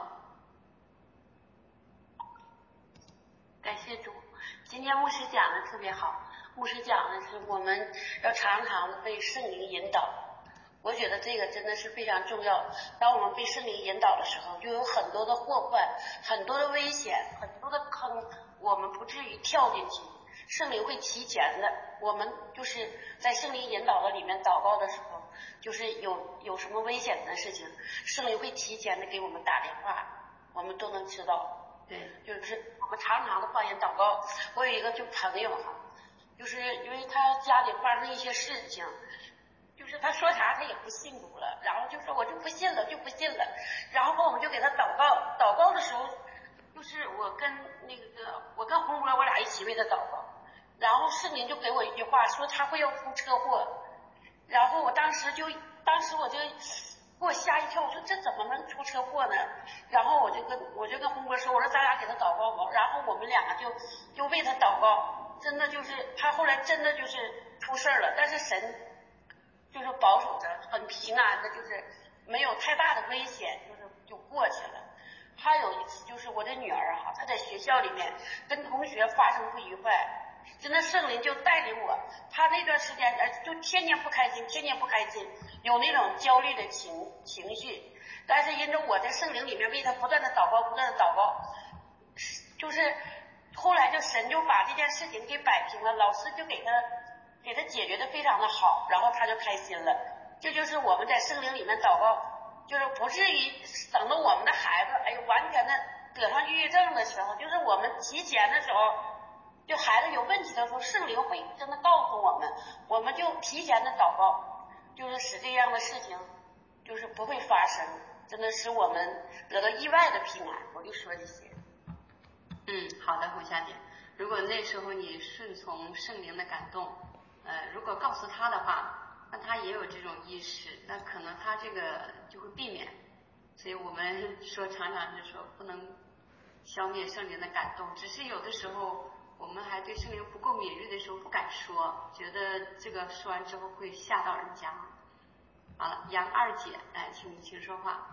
[SPEAKER 4] 感谢主，今天牧师讲的特别好。牧师讲的是我们要常常被圣灵引导，我觉得这个真的是非常重要。当我们被圣灵引导的时候，就有很多的祸患，很多的危险，很多的坑，我们不至于跳进去。圣灵会提前的，我们就是在圣灵引导的里面祷告的时候，就是有有什么危险的事情，圣灵会提前的给我们打电话，我们都能知道。
[SPEAKER 2] 对，
[SPEAKER 4] 就是我们常常的方言祷告。我有一个就朋友哈，就是因为他家里发生一些事情，就是他说啥他也不信主了，然后就说我就不信了就不信了，然后我们就给他祷告，祷告的时候，就是我跟那个我跟红波我俩一起为他祷告，然后圣灵就给我一句话说他会要出车祸，然后我当时就当时我就给我吓一跳，我说这怎么能出车祸呢？然后我就跟我就跟红波说，我说咱俩给他祷告吧，然后我们两个就就为他祷告，真的就是他后来真的就是出事了，但是神就是保守着，很平安的，就是没有太大的危险，就是就过去了。还有一次就是我的女儿哈，她在学校里面跟同学发生不愉快，真的圣灵就带领我，她那段时间呃就天天不开心，天天不开心，有那种焦虑的情情绪。但是因着我在圣灵里面为她不断的祷告，不断的祷告，就是后来就神就把这件事情给摆平了，老师就给她给她解决的非常的好，然后她就开心了。这就是我们在圣灵里面祷告，就是不至于等到我们的孩子哎呦完全的得上抑郁症的时候，就是我们提前的时候，就孩子有问题的时候，圣灵会真的告诉我们，我们就提前的祷告，就是使这样的事情就是不会发生，真的使我们得到意外的平安。我就说这些。
[SPEAKER 2] 嗯，好的，红霞姐。如果那时候你顺从圣灵的感动，呃，如果告诉他的话，那他也有这种意识，那可能他这个就会避免。所以我们说常常是说不能消灭圣灵的感动，只是有的时候我们还对圣灵不够敏锐的时候不敢说，觉得这个说完之后会吓到人家。好了，杨二姐，来，请请说话。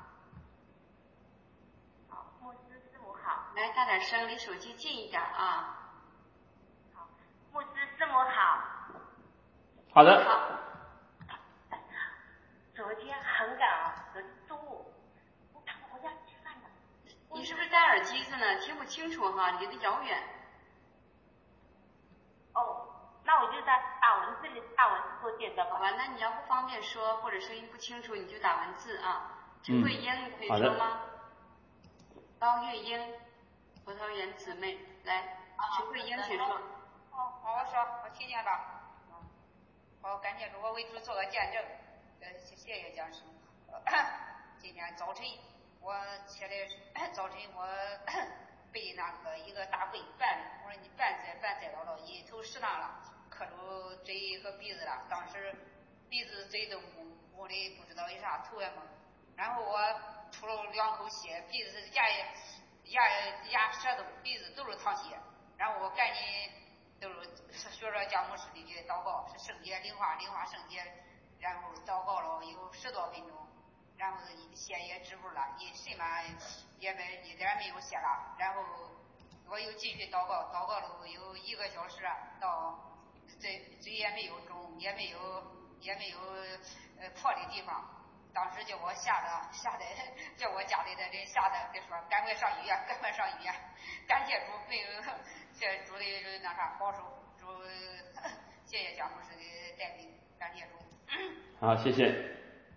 [SPEAKER 5] 好，牧师师母好。
[SPEAKER 2] 来，大点声，离手机近一点啊。
[SPEAKER 5] 好，牧师师母好。
[SPEAKER 1] 好的。
[SPEAKER 2] 好。
[SPEAKER 5] 昨天很赶啊，昨天中午我赶回家吃饭呢。
[SPEAKER 2] 你是不是戴耳机子呢？听不清楚哈，离得遥远。
[SPEAKER 5] 哦，那我就在打文字里打文字做见证吧。
[SPEAKER 2] 好吧，那你要不方便说或者声音不清楚，你就打文字啊。陈慧英，你可以说吗？高月英，葡萄园姊妹，来，陈慧英，请说。
[SPEAKER 3] 好，好，我说，我听见了。好，感谢主，我为主做个见证。呃，谢谢讲师。今天早晨，我起来，早晨我被那个一个大鬼绊，我说你绊栽绊栽到了一头石上了，磕住嘴和鼻子了。当时鼻子嘴都蒙蒙的不知道有啥头也蒙。然后我出了两口血，鼻子牙牙牙舌头鼻子都是淌血。然后我赶紧都是学着讲牧师里去祷告，是圣洁灵化灵化圣洁，然后祷告了有十多分钟，然后血也止住了，也什么也没一点没有血了。然后我又继续祷告，祷告了有一个小时，到嘴嘴也没有肿，也没有也没有呃破的地方。当时叫我吓得吓得叫我家里的人吓得就说赶快上医院，赶快上医院。感谢主，没有谢主的那啥保守，主谢谢蒋牧师的带领，感谢主。
[SPEAKER 1] 好，谢谢。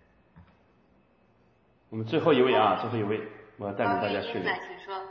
[SPEAKER 1] 我们最后一位啊，最后一位，我带领大家去
[SPEAKER 2] 来，请说。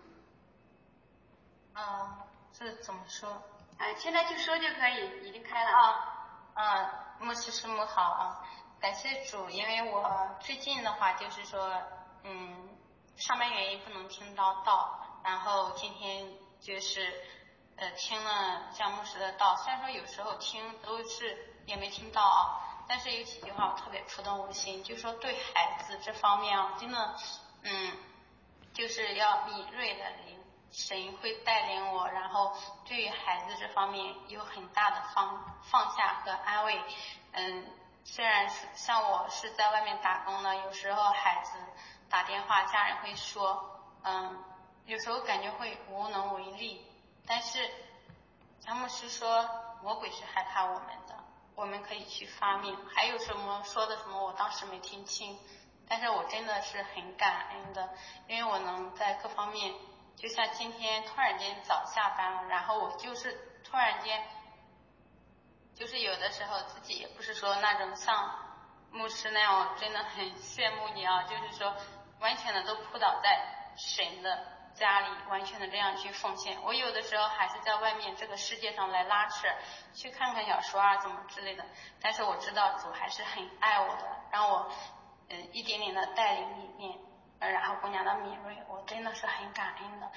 [SPEAKER 6] 嗯，这怎么说？
[SPEAKER 2] 哎，现在就说就可以，已经开了。
[SPEAKER 6] 啊，嗯，牧师师母好啊。感谢主，因为我最近的话就是说，嗯，上班原因不能听到道，然后今天就是呃听了姜牧师的道，虽然说有时候听都是也没听到啊，但是有几句话特别触动我的心，就说对孩子这方面啊，真的，嗯，就是要敏锐的灵，神会带领我，然后对于孩子这方面有很大的放放下和安慰，嗯。 虽然是像我是在外面打工的，有时候孩子打电话，家人会说，嗯，有时候感觉会无能为力。但是张牧师说，魔鬼是害怕我们的，我们可以去发命。还有什么说的什么，我当时没听清，但是我真的是很感恩的，因为我能在各方面，就像今天突然间早下班了，然后我就是突然间。就是有的时候自己也不是说那种像牧师那样，我真的很羡慕你啊，就是说完全的都扑倒在神的家里，完全的这样去奉献。我有的时候还是在外面这个世界上来拉扯，去看看小说啊怎么之类的，但是我知道主还是很爱我的，让我嗯、呃、一点点的带领里面，然后姑娘的敏锐，我真的是很感恩的。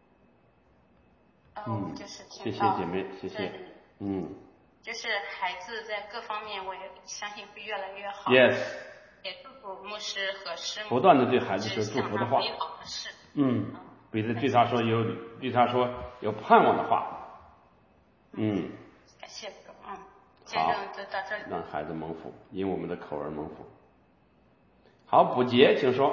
[SPEAKER 1] 嗯，
[SPEAKER 6] 就是
[SPEAKER 1] 谢谢姐妹，谢谢。嗯。
[SPEAKER 6] 就是孩子在各方面，我也相信会越来越好。
[SPEAKER 1] Yes。
[SPEAKER 6] 也祝福牧师和师母。
[SPEAKER 1] 不断的对孩子说祝福的话。
[SPEAKER 6] 美好的事。
[SPEAKER 1] 嗯，彼得对他说有对他说有盼望的话。嗯。
[SPEAKER 6] 感谢主。嗯。见证就到这里。
[SPEAKER 1] 让孩子蒙福，因我们的口儿蒙福。好，补杰，请说。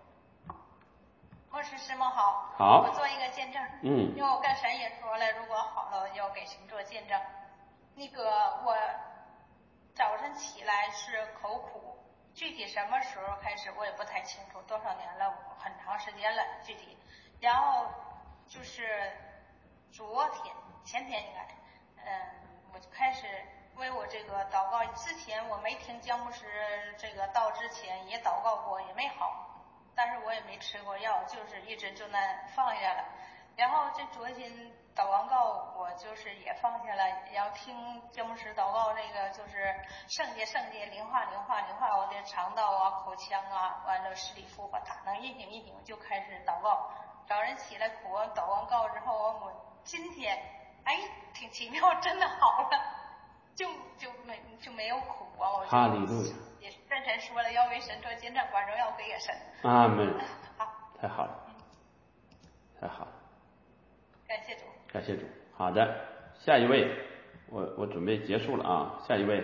[SPEAKER 7] 牧师师母好。
[SPEAKER 1] 好。
[SPEAKER 7] 我做一个见证。
[SPEAKER 1] 嗯。
[SPEAKER 7] 因为我跟神也说了，如果好了，我就要给神做见证。那个我早晨起来是口苦，具体什么时候开始我也不太清楚，多少年了，很长时间了具体。然后就是昨天前天应该，嗯，我就开始为我这个祷告。之前我没听姜牧师这个道之前也祷告过，也没好，但是我也没吃过药，就是一直就那放下了。然后这昨天祷完告，我就是也放下了，然后听姜牧师祷告，这个就是圣洁圣洁，灵化灵化灵化我的肠道啊、口腔啊，完了十里腹把它能一挺一挺就开始祷告。早上起来苦完祷完告之后，我今天哎挺奇妙，真的好了，就就没就没有苦啊，我
[SPEAKER 1] 哈利路亚。
[SPEAKER 7] 也是跟神说了，要为神做见证，把荣耀归给神。
[SPEAKER 1] 阿门。
[SPEAKER 7] 好，
[SPEAKER 1] 太好了，太好了。
[SPEAKER 7] 感谢主，
[SPEAKER 1] 感谢主。好的，下一位，我我准备结束了啊，下一位。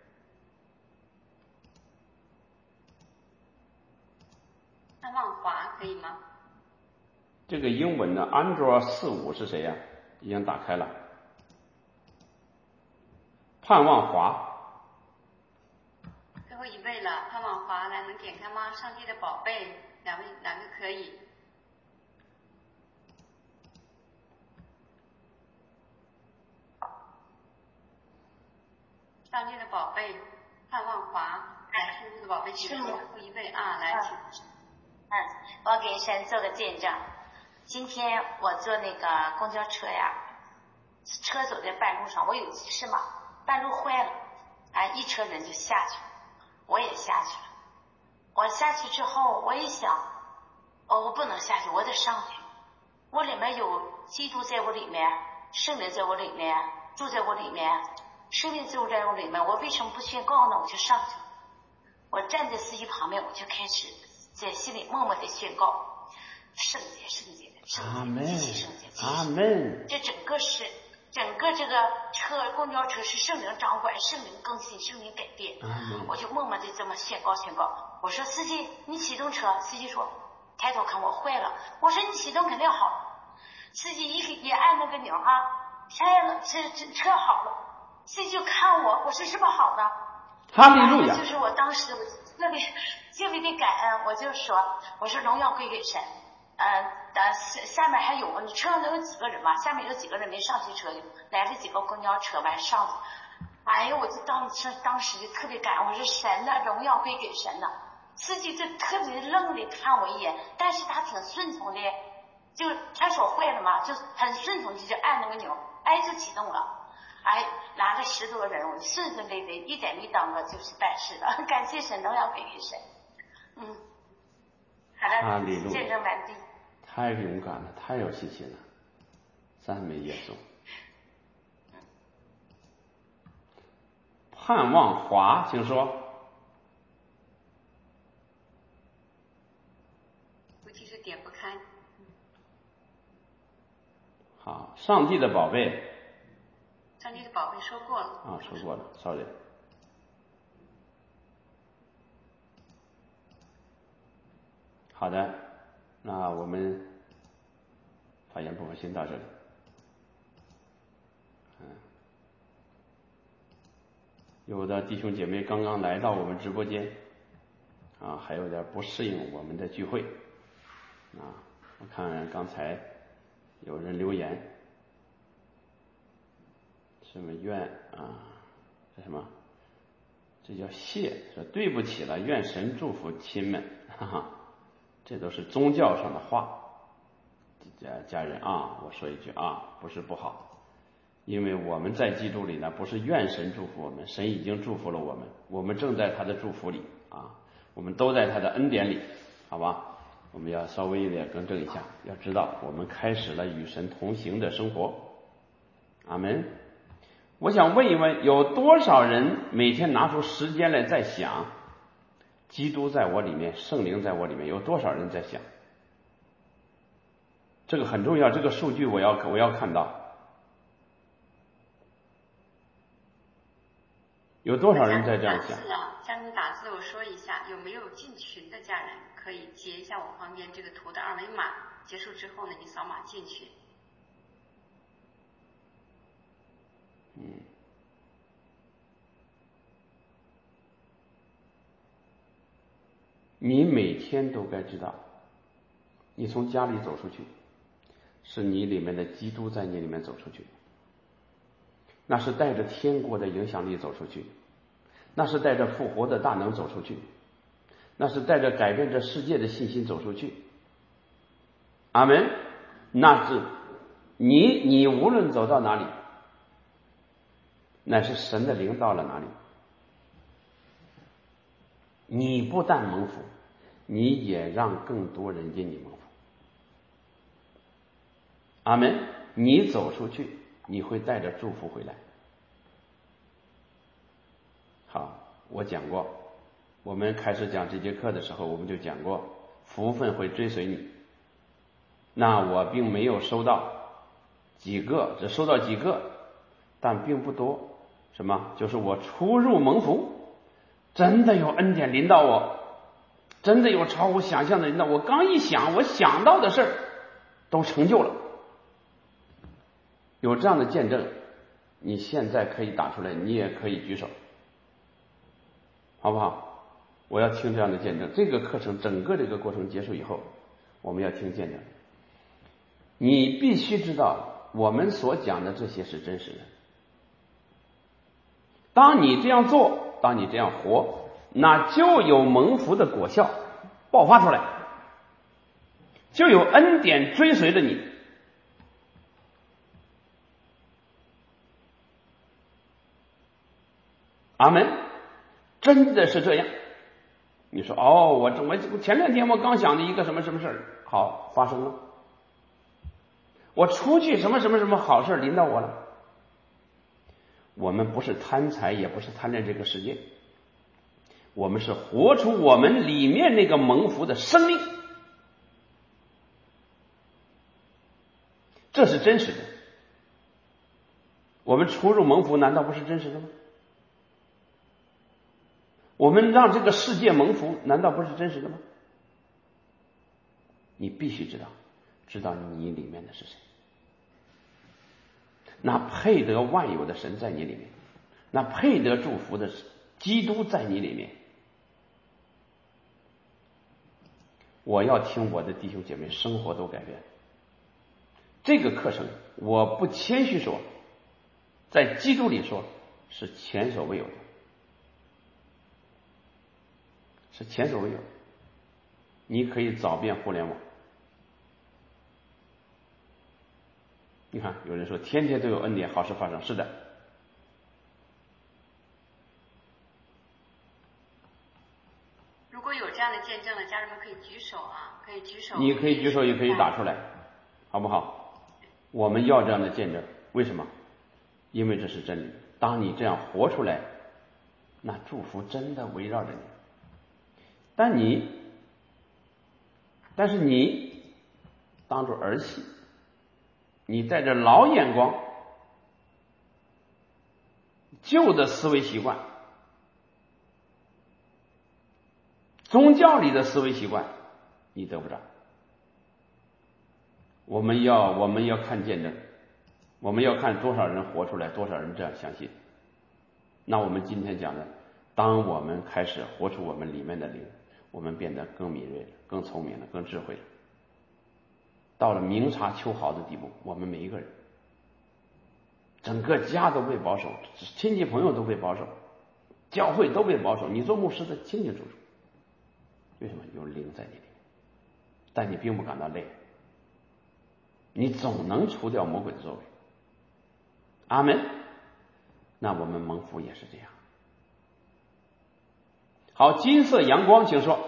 [SPEAKER 2] 潘望华可以吗？
[SPEAKER 1] 这个英文的安卓四五是谁呀、啊？已经打开了。盼望华。
[SPEAKER 2] 最后一位了，潘望华，来能点开吗？上帝的宝贝，两位哪个可以？上帝的宝贝，盼望华，来，上帝的宝贝，请最后一位啊，来，请。
[SPEAKER 5] 嗯，我给神做个见证。今天我坐那个公交车呀，车走在半路上，我有急事嘛，半路坏了，啊，一车人就下去了，我也下去了。我下去之后，我一想，哦，我不能下去，我得上去。我里面有基督在我里面，圣灵在我里面，住在我里面。生命住在我里面，我为什么不宣告呢？我就上去了。我站在司机旁边，我就开始在心里默默的宣告：圣洁，圣洁的，圣洁，极其圣洁，极其圣洁。这整个是整个这个车，公交车是圣灵掌管，圣灵更新，圣灵改变。我就默默的这么宣告宣告。我说司机，你启动车。司机说，抬头看我坏了。我说你启动肯定好了。司机一一按那个钮啊，开了，这这车好了。司机就看我，我说是不是好呢？
[SPEAKER 1] 哈利路亚。
[SPEAKER 5] 就是我当时我特别特别的感恩，我就说，我说荣耀归给神。呃，但下下面还有，你车上能有几个人嘛？下面有几个人没上去车，来了几个公交车完上去。哎呦，我就当时当时就特别感恩，我说神呐，荣耀归给神呐。司机就特别愣的看我一眼，但是他挺顺从的，就他说坏了嘛，就很顺从，就按那个钮，哎，就启动了。哎，拿了十多个人，我顺顺利利，一点没耽搁，就是办事了。感谢神，荣耀归给神。嗯，好了，见证完毕。
[SPEAKER 1] 太勇敢了，太有信心了，赞美耶稣。盼望华，请说。
[SPEAKER 2] 估计是点不开。
[SPEAKER 1] 好，上帝的宝贝。
[SPEAKER 2] 上帝的宝贝说过了。
[SPEAKER 1] 啊，说过了 ，sorry。 好的，那我们发言部分先到这里。嗯，有的弟兄姐妹刚刚来到我们直播间啊，还有点不适应我们的聚会啊。我看刚才有人留言，什么愿啊，这什么？这叫谢，说对不起了，愿神祝福亲们，哈哈，这都是宗教上的话。家家人啊，我说一句啊，不是不好，因为我们在基督里呢，不是愿神祝福我们，神已经祝福了我们，我们正在他的祝福里啊，我们都在他的恩典里，好吧？我们要稍微的更正一下，要知道我们开始了与神同行的生活。阿门。我想问一问，有多少人每天拿出时间来在想，基督在我里面，圣灵在我里面，有多少人在想？这个很重要，这个数据我要我要看到。有多少人在这样想？
[SPEAKER 2] 家人打字，我说一下，有没有进群的家人可以截一下我旁边这个图的二维码，结束之后呢，你扫码进群。
[SPEAKER 1] 嗯，你每天都该知道，你从家里走出去，是你里面的基督在你里面走出去，那是带着天国的影响力走出去，那是带着复活的大能走出去，那是带着改变这世界的信心走出去。阿门。那是你你无论走到哪里，乃是神的灵到了哪里，你不但蒙福，你也让更多人因你蒙福。阿门。你走出去，你会带着祝福回来。好，我讲过，我们开始讲这节课的时候，我们就讲过，福分会追随你。那我并没有收到几个，只收到几个，但并不多。什么？就是我出入蒙福，真的有恩典临到我，真的有超乎想象的临到我。刚一想，我想到的事儿都成就了。有这样的见证，你现在可以打出来，你也可以举手，好不好？我要听这样的见证。这个课程整个这个过程结束以后，我们要听见证。你必须知道，我们所讲的这些是真实的。当你这样做，当你这样活，那就有蒙福的果效爆发出来，就有恩典追随着你。阿门。真的是这样。你说哦，我我前两天我刚想的一个什么什么事儿，好发生了。我出去什么什么什么好事临到我了。我们不是贪财，也不是贪恋这个世界，我们是活出我们里面那个蒙福的生命，这是真实的。我们出入蒙福难道不是真实的吗？我们让这个世界蒙福难道不是真实的吗？你必须知道，知道你里面的是谁。那配得万有的神在你里面，那配得祝福的基督在你里面。我要听我的弟兄姐妹生活都改变。这个课程我不谦虚说，在基督里说是前所未有的，是前所未有的。你可以找遍互联网，你看有人说天天都有恩典好事发生，是的。
[SPEAKER 2] 如果有这样的见证的家人们可以举手啊，可以举手。
[SPEAKER 1] 你可以举手也可以打出来，好不好？我们要这样的见证，为什么？因为这是真理。当你这样活出来，那祝福真的围绕着你。但你但是你当作儿戏，你带着老眼光，旧的思维习惯，宗教里的思维习惯， 你得不着。我们要我们要看见证，我们要看多少人活出来，多少人这样相信。那我们今天讲的，当我们开始活出我们里面的灵，我们变得更敏锐了，更聪明了，更智慧了，到了明察秋毫的地步。我们每一个人，整个家都被保守，亲戚朋友都被保守，教会都被保守，你做牧师的清清楚楚。为什么？有灵在你里面，但你并不感到累，你总能除掉魔鬼的作为。阿门。那我们蒙福也是这样。好，金色阳光，请说。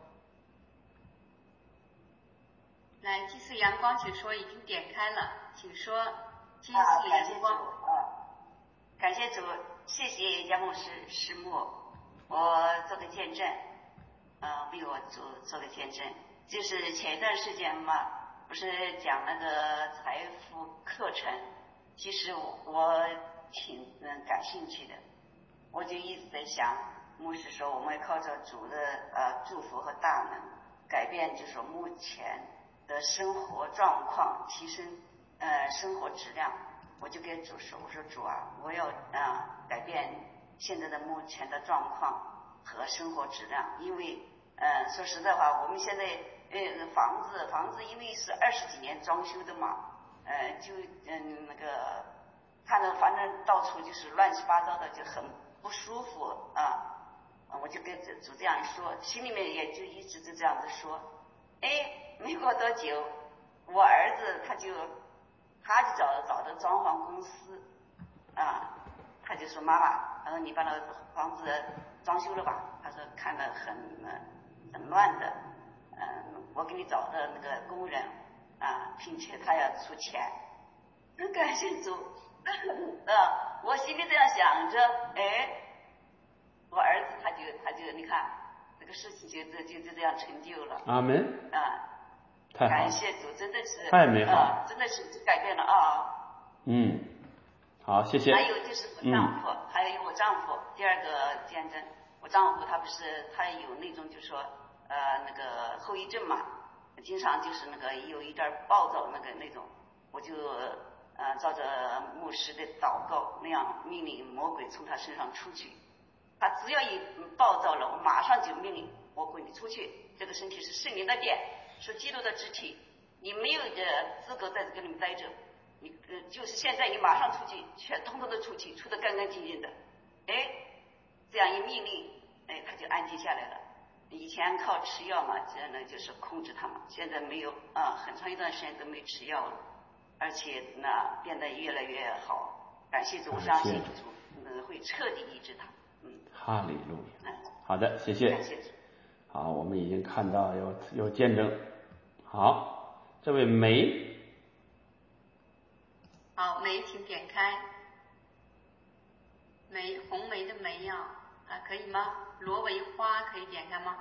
[SPEAKER 2] 来，金色阳光，请说，已经点开了，请说。金
[SPEAKER 4] 啊，
[SPEAKER 2] 色
[SPEAKER 4] 感谢主，
[SPEAKER 2] 阳光。
[SPEAKER 4] 啊，感谢主，谢谢杨牧师师母，我做个见证，呃，为我做做个见证，就是前一段时间嘛，不是讲那个财富课程，其实我我挺嗯感兴趣的，我就一直在想，牧师说我们靠着主的呃祝福和大能，改变就是说目前的生活状况，提升呃生活质量。我就跟主说，我说主啊，我要呃改变现在的目前的状况和生活质量，因为呃说实在话，我们现在呃房子房子因为是二十几年装修的嘛，呃就嗯那个看着反正到处就是乱七八糟的，就很不舒服啊。我就跟主这样说，心里面也就一直就这样子说。哎，没过多久，我儿子他就他就找找的装潢公司啊，他就说妈妈，他说你把那个房子装修了吧，他说看得很很乱的，嗯，我给你找的那个工人啊，并且他要出钱，很感谢主。啊，我心里这样想着，哎，我儿子他就他就你看这个事情就就就就这样成就了。
[SPEAKER 1] 阿门。
[SPEAKER 4] 啊，
[SPEAKER 1] 太好了，
[SPEAKER 4] 感谢主，真的是
[SPEAKER 1] 太美好了，
[SPEAKER 4] 啊，真的是改变了啊。
[SPEAKER 1] 嗯，好，谢谢。
[SPEAKER 4] 还有就是我丈夫，嗯、还有我丈夫第二个见证，我丈夫他不是他有那种就是说呃那个后遗症嘛，经常就是那个有一点暴躁那个那种，我就呃照着牧师的祷告那样命令魔鬼从他身上出去。他只要一暴躁了，我马上就命令魔鬼你出去，这个身体是圣灵的殿，是基督的肢体，你没有的资格在这个里面待着，你呃就是现在你马上出去，全通通的出去，出得干干净净的。哎，这样一命令，哎，他就安静下来了。以前靠吃药嘛，这样呢就是控制他嘛，现在没有啊、呃，很长一段时间都没吃药了，而且呢变得越来越好。感谢主，我相信主呃会彻底医治他。嗯，
[SPEAKER 1] 哈利路亚。好的，谢谢。
[SPEAKER 4] 感谢主。
[SPEAKER 1] 好，我们已经看到有有见证。好，这位梅。
[SPEAKER 2] 好，梅请点开。梅，红梅的梅呀、啊，啊，可以吗？罗维花可以点开吗？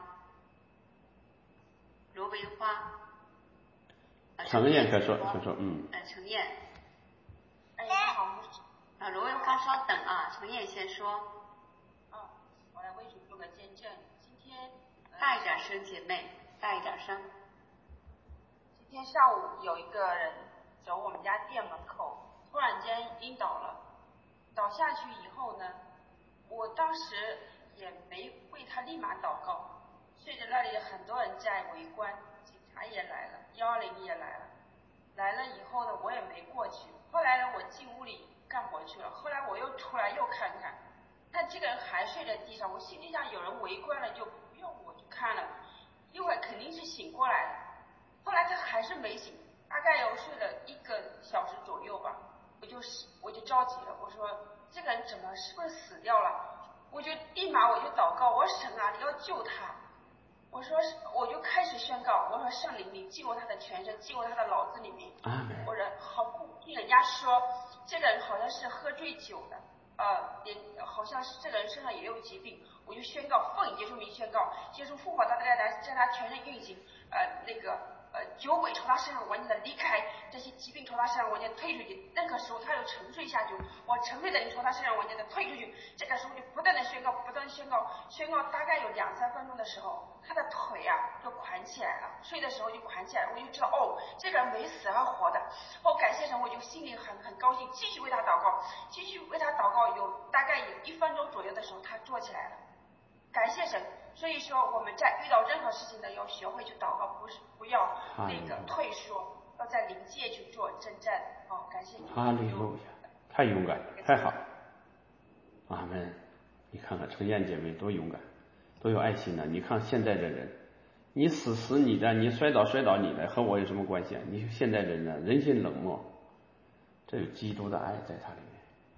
[SPEAKER 2] 罗维花。啊、
[SPEAKER 1] 程燕可说，可说，嗯。
[SPEAKER 2] 呃，程燕。
[SPEAKER 7] 哎，你好，
[SPEAKER 2] 啊，罗维花稍等啊，程燕先说。
[SPEAKER 7] 嗯，我来为主做个见证。今天、呃、
[SPEAKER 2] 大一点声，姐妹，大一点声。
[SPEAKER 7] 今天下午有一个人走我们家店门口，突然间晕倒了。倒下去以后呢，我当时也没为他立马祷告，随着那里很多人在围观，警察也来了，幺二零也来了。来了以后呢，我也没过去。后来呢，我进屋里干活去了。后来我又出来又看看，但这个人还睡在地上。我心里想，有人围观了就不用我去看了，一会儿肯定是醒过来了。后来他还是没醒，大概有睡了一个小时左右吧。我就我就着急了，我说这个人怎么是不是死掉了？我就立马我就祷告，我说神啊，你要救他。我说我就开始宣告，我说圣灵你进入他的全身，进入他的脑子里面。我说好不听人家说这个人好像是喝醉酒的，呃，连好像是这个人身上也有疾病，我就宣告奉耶稣名宣告，耶稣复活他在他在他全身运行，呃那个呃酒鬼从他身上完全的离开，
[SPEAKER 8] 这些疾病从他身上完全退出去。任何时候他有沉睡下去，我沉睡的灵从他身上完全的退出去。这个时候就不断的宣告，不断的宣告，宣告大概有两三分钟的时候，他的腿啊就捆起来了，睡的时候就捆起来了，我就知道哦，这个人没死而活的。哦，感谢神，我就心里很很高兴，继续为他祷告，继续为他祷告。有大概有一分钟左右的时候，他坐起来了。感谢神。所以说我们在遇到任何事情呢，要学会去祷告，不是不要那个退缩，要在灵界去做征战。好、哦，感谢你。
[SPEAKER 1] 哈利路亚，太勇敢，太好。阿门。你看看陈燕姐妹多勇敢，多有爱心呢、啊。你看现在的人，你死死你的，你摔倒摔倒你的，和我有什么关系啊？你现在人呢，人心冷漠，这有基督的爱在他里面。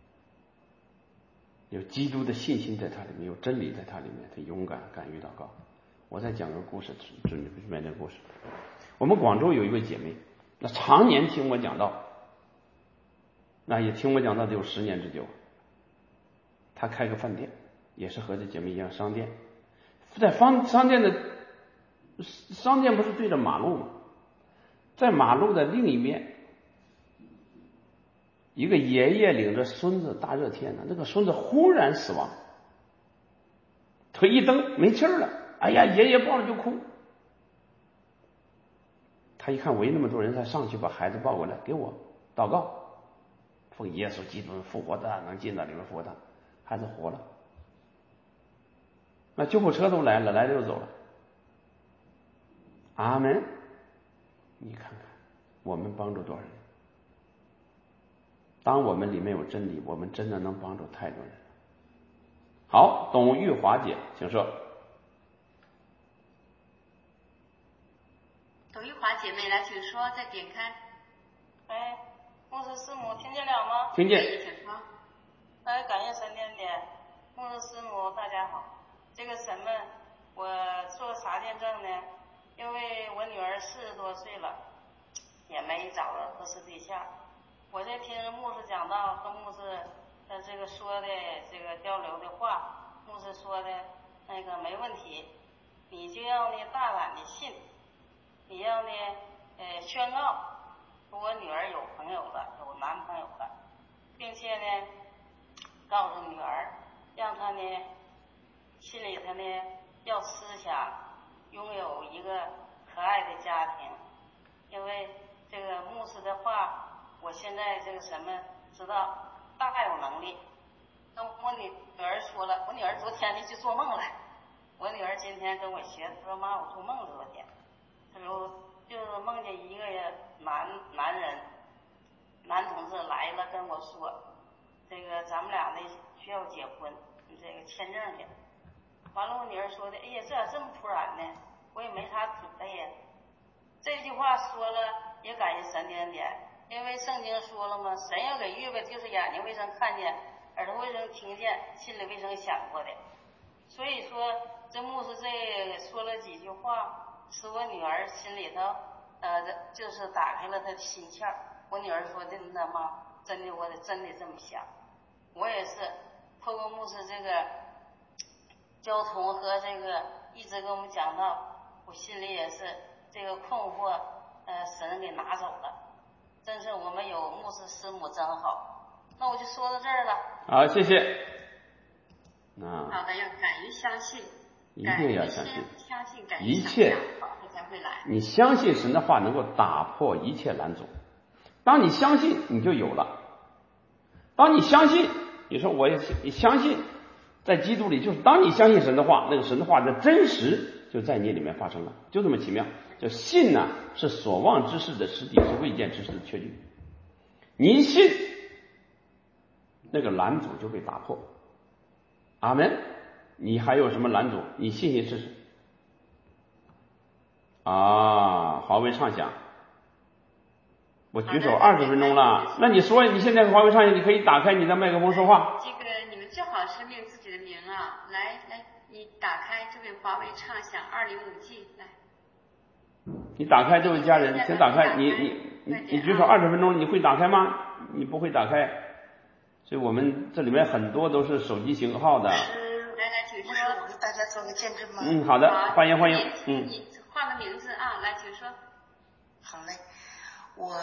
[SPEAKER 1] 有基督的信心在他里面，有真理在他里面，他勇敢敢于祷告。我再讲个故事，准备的故事。我们广州有一位姐妹，那常年听我讲道，那也听我讲道得有十年之久。她开个饭店，也是和这姐妹一样商店，在方商店的商店不是对着马路吗？在马路的另一面。一个爷爷领着孙子，大热天的，那个孙子忽然死亡，腿一蹬没气儿了，哎呀，爷爷抱着就哭。他一看围那么多人，他上去把孩子抱过来，给我祷告，奉耶稣基督复活的能进到里面复活的，孩子活了。那救护车都来了，来了又走了。阿门。你看看，我们帮助多少人？当我们里面有真理，我们真的能帮助太多人。好，董玉华姐，请说。
[SPEAKER 2] 董玉华姐妹来，请说，再点开。
[SPEAKER 9] 哎，牧师师母听见了吗？
[SPEAKER 1] 听见。
[SPEAKER 2] 请说。
[SPEAKER 9] 哎，感谢神点点，牧师师母大家好。这个神们，我做啥见证呢？因为我女儿四十多岁了，也没找着合适对象。我在听牧师讲道和牧师呃这个说的这个交流的话，牧师说的那个没问题，你就要呢大胆的信，你要呢呃宣告我女儿有朋友了，有男朋友了，并且呢告诉女儿，让她呢心里头呢要思想拥有一个可爱的家庭，因为这个牧师的话。我现在这个什么知道大概有能力，跟我女儿说了，我女儿昨天呢就做梦了，我女儿今天跟我学，她说妈我做梦了昨天，她说就是梦见一个男男人男同志来了跟我说，这个咱们俩呢需要结婚，你这个签证去。完了我女儿说的，哎呀这咋这么突然呢？我也没啥准备呀。这句话说了也感谢神点点。因为圣经说了嘛，神要给预备就是眼睛未曾看见，耳朵未曾听见，心里未曾想过的。所以说这牧师这说了几句话，使我女儿心里头呃就是打开了她的心窍。我女儿说真的吗？真的，我得真的这么想。我也是透过牧师这个交通和这个一直跟我们讲到，我心里也是这个困惑呃神给拿走了。真是我们有牧师师母真好。那我就说到这儿了。
[SPEAKER 1] 好，谢谢。啊，
[SPEAKER 2] 好的，要敢于相信，
[SPEAKER 1] 一定要相信，
[SPEAKER 2] 相信敢于
[SPEAKER 1] 一切
[SPEAKER 2] 才会来。
[SPEAKER 1] 你相信神的话能够打破一切拦阻。当你相信，你就有了。当你相信，你说我也相信，在基督里，就是当你相信神的话，那个神的话的真实就在你里面发生了，就这么奇妙。就信呢、啊，是所望之事的实底，是未见之事的确据。你一信，那个拦阻就被打破。阿门。你还有什么拦阻？你信信试试。啊，华为畅想，我举手二十分钟了。那你说你现在华为畅想，你可以打开你的麦克风说话。
[SPEAKER 2] 这个你们最好是命自己的名啊，来来，你打开这位华为畅想二零五 G 来。
[SPEAKER 1] 你打开这位家人，请打开。你你你你举手二十分钟，你会打开吗？你不会打开，所以我们这里面很多都是手机型号的。
[SPEAKER 2] 来来，请说。
[SPEAKER 10] 我给大家做个见证吗？
[SPEAKER 1] 嗯，好的，欢迎欢迎。嗯，
[SPEAKER 2] 你换个名字啊，来，请说。
[SPEAKER 10] 好嘞，我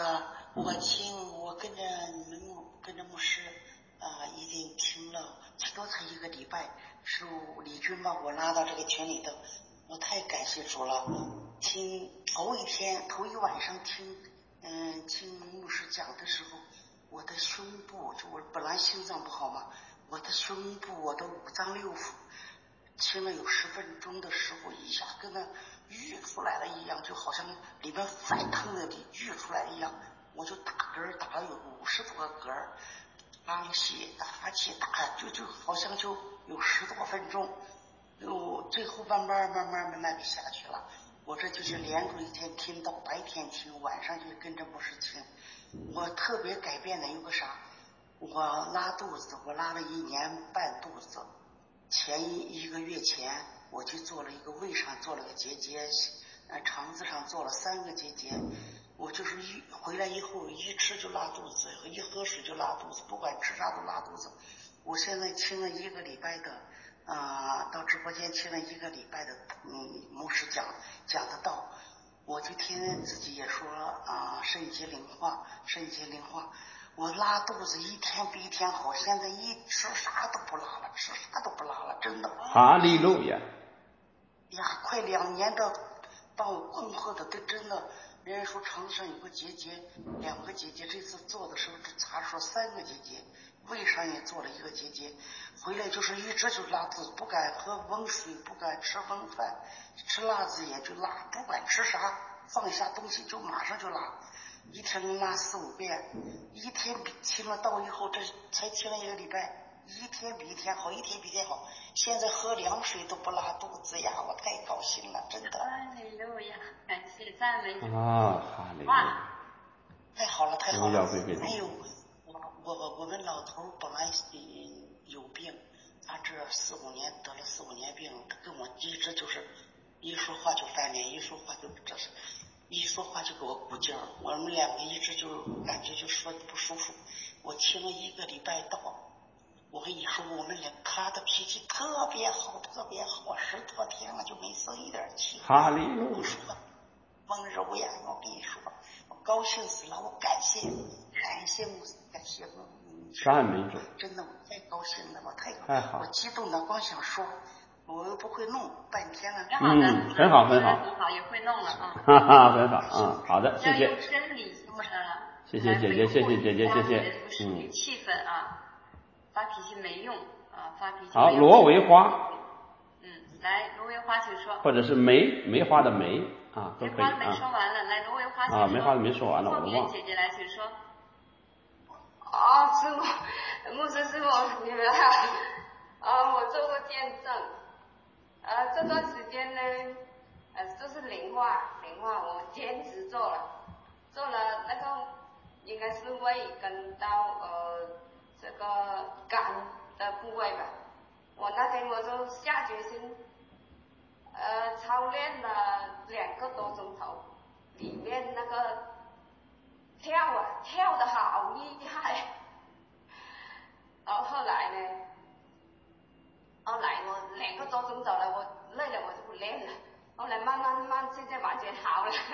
[SPEAKER 10] 我听我跟着你们跟着牧师啊、呃，已经听了最多才一个礼拜，是李军把我拉到这个群里头，我太感谢主了。听头一天头一晚上听嗯听牧师讲的时候，我的胸部就我本来心脏不好嘛，我的胸部我的五脏六腑听了有十分钟的时候，一下跟那溢出来了一样，就好像里面翻腾的里溢出来一样，我就打嗝打了有五十多个嗝，拉了血打哈气打就就好像就有十多分钟，又最后慢慢慢慢慢慢的下去了。我这就是连着一天听到白天听，晚上就跟着牧师听。我特别改变的有个啥，我拉肚子，我拉了一年半肚子，前一一个月前我就做了一个胃上做了个结节，呃肠子上做了三个结节，我就是一回来以后一吃就拉肚子，一喝水就拉肚子，不管吃啥都拉肚子。我现在听了一个礼拜的啊、呃，到直播间听了一个礼拜的嗯牧师讲讲的道，我就天天自己也说啊、呃、肾结灵化肾结灵化，我拉肚子一天比一天好，现在一吃啥都不拉了，吃啥都不拉了，真的。
[SPEAKER 1] 哈利路亚！
[SPEAKER 10] 呀，快两年的把我困惑的，都真的。人家说肠子上有个结节，两个结节，这次做的时候查出三个结节，胃上也做了一个结节，回来就是一直就拉肚子，不敢喝温水，不敢吃温饭，吃辣子也就拉，不管吃啥，放下东西就马上就拉。一天能拉四五遍，一天比听了道以后，这才听了一个礼拜，一天比一天好，一天比一天好。现在喝凉水都不拉肚子呀，我太高兴了，真的。
[SPEAKER 2] 哈利路亚，感谢赞美主。
[SPEAKER 1] 啊，哈利路亚！
[SPEAKER 10] 太好了，太好了。
[SPEAKER 1] 还
[SPEAKER 10] 有我我我们老头本来有病，他这四五年得了四五年病，他跟我一直就是一说话就翻脸，一说话就这是。一说话就给我鼓劲儿，我们两个一直就感觉就说不舒服。我听了一个礼拜道，我跟你说，我们俩他的脾气特别好，特别好，十多天了就没生一点气。
[SPEAKER 1] 哈利路亚！
[SPEAKER 10] 温柔呀，我跟你说，我高兴死了，我感谢感谢牧师，感谢牧师，
[SPEAKER 1] 赞美主！
[SPEAKER 10] 真的我太高兴了，我太
[SPEAKER 1] 太好，
[SPEAKER 10] 我激动的光想说。我又不会弄，半天了。
[SPEAKER 1] 嗯，很好，很好，
[SPEAKER 2] 很好，也会弄了啊。
[SPEAKER 1] 哈哈，很好，嗯，好的，谢谢。
[SPEAKER 2] 要用真理呃，
[SPEAKER 1] 谢谢姐姐，谢谢姐姐，谢谢。
[SPEAKER 2] 嗯。气氛啊，发脾气没用啊，发脾气。
[SPEAKER 1] 好，罗维花。
[SPEAKER 2] 嗯，来，罗维花请说。
[SPEAKER 1] 或者是梅梅花的梅啊，都可以啊。
[SPEAKER 2] 梅花没说完了，来，罗维花请说。
[SPEAKER 1] 啊，梅花没说完了，我都忘了。
[SPEAKER 2] 姐姐来，请说。
[SPEAKER 11] 啊，师傅，牧师师傅，你们好。啊，我做过见证。呃，这段时间呢，呃，就是灵化，灵化，我坚持做了，做了那个应该是胃跟到呃这个肝的部位吧。我那天我就下决心，呃，操练了两个多钟头，里面那个跳啊跳得好厉害，然后后来呢。后来我两个多钟头了，我累了我就不练了。后来慢慢慢，现在完全好了，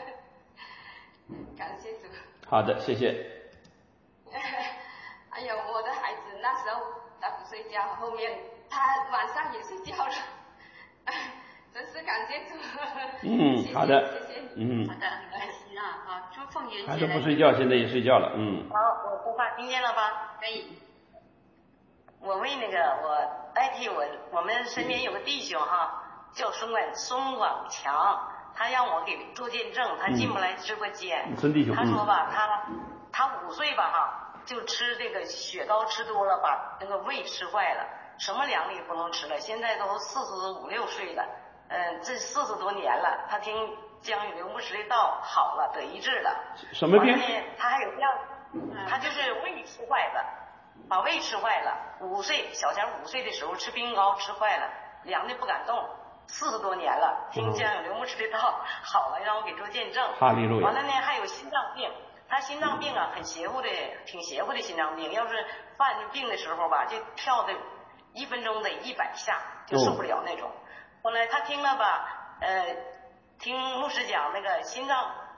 [SPEAKER 11] 感谢主。
[SPEAKER 1] 好的，谢谢。
[SPEAKER 11] 哎呀，我的孩子那时候他不睡觉，后面他晚上也睡觉了，真是感谢主。
[SPEAKER 1] 嗯，好的。
[SPEAKER 11] 谢谢你。
[SPEAKER 1] 嗯。
[SPEAKER 2] 好的，很开心啊！好，朱凤云姐。
[SPEAKER 1] 孩子不睡觉，现在也睡觉了，嗯。
[SPEAKER 12] 好，我说话听见了吧？
[SPEAKER 2] 可以。
[SPEAKER 12] 我为那个我代替我我们身边有个弟兄哈，叫孙广孙广强，他让我给做见证，他进不来直播间。
[SPEAKER 1] 孙弟兄。
[SPEAKER 12] 他说吧，他他五岁吧哈，就吃这个雪糕吃多了，把那个胃吃坏了，什么粮也不能吃了。现在都四十五六岁了，嗯，这四十多年了，他听江宇流牧师的道好了，得医治了。
[SPEAKER 1] 什么病？
[SPEAKER 12] 他还有这样，他就是胃吃坏了。把胃吃坏了，五岁小前五岁的时候吃冰糕吃坏了，凉的不敢动，四十多年了，听江有刘牧师的道好了，让我给做见证。
[SPEAKER 1] 哈利路亚。
[SPEAKER 12] 完了呢，还有心脏病，他心脏病啊，很邪乎的，挺邪乎的心脏病。要是犯病的时候吧，就跳的一分钟得一百下，就受不了那种。后来他听了吧，呃，听牧师讲那个心脏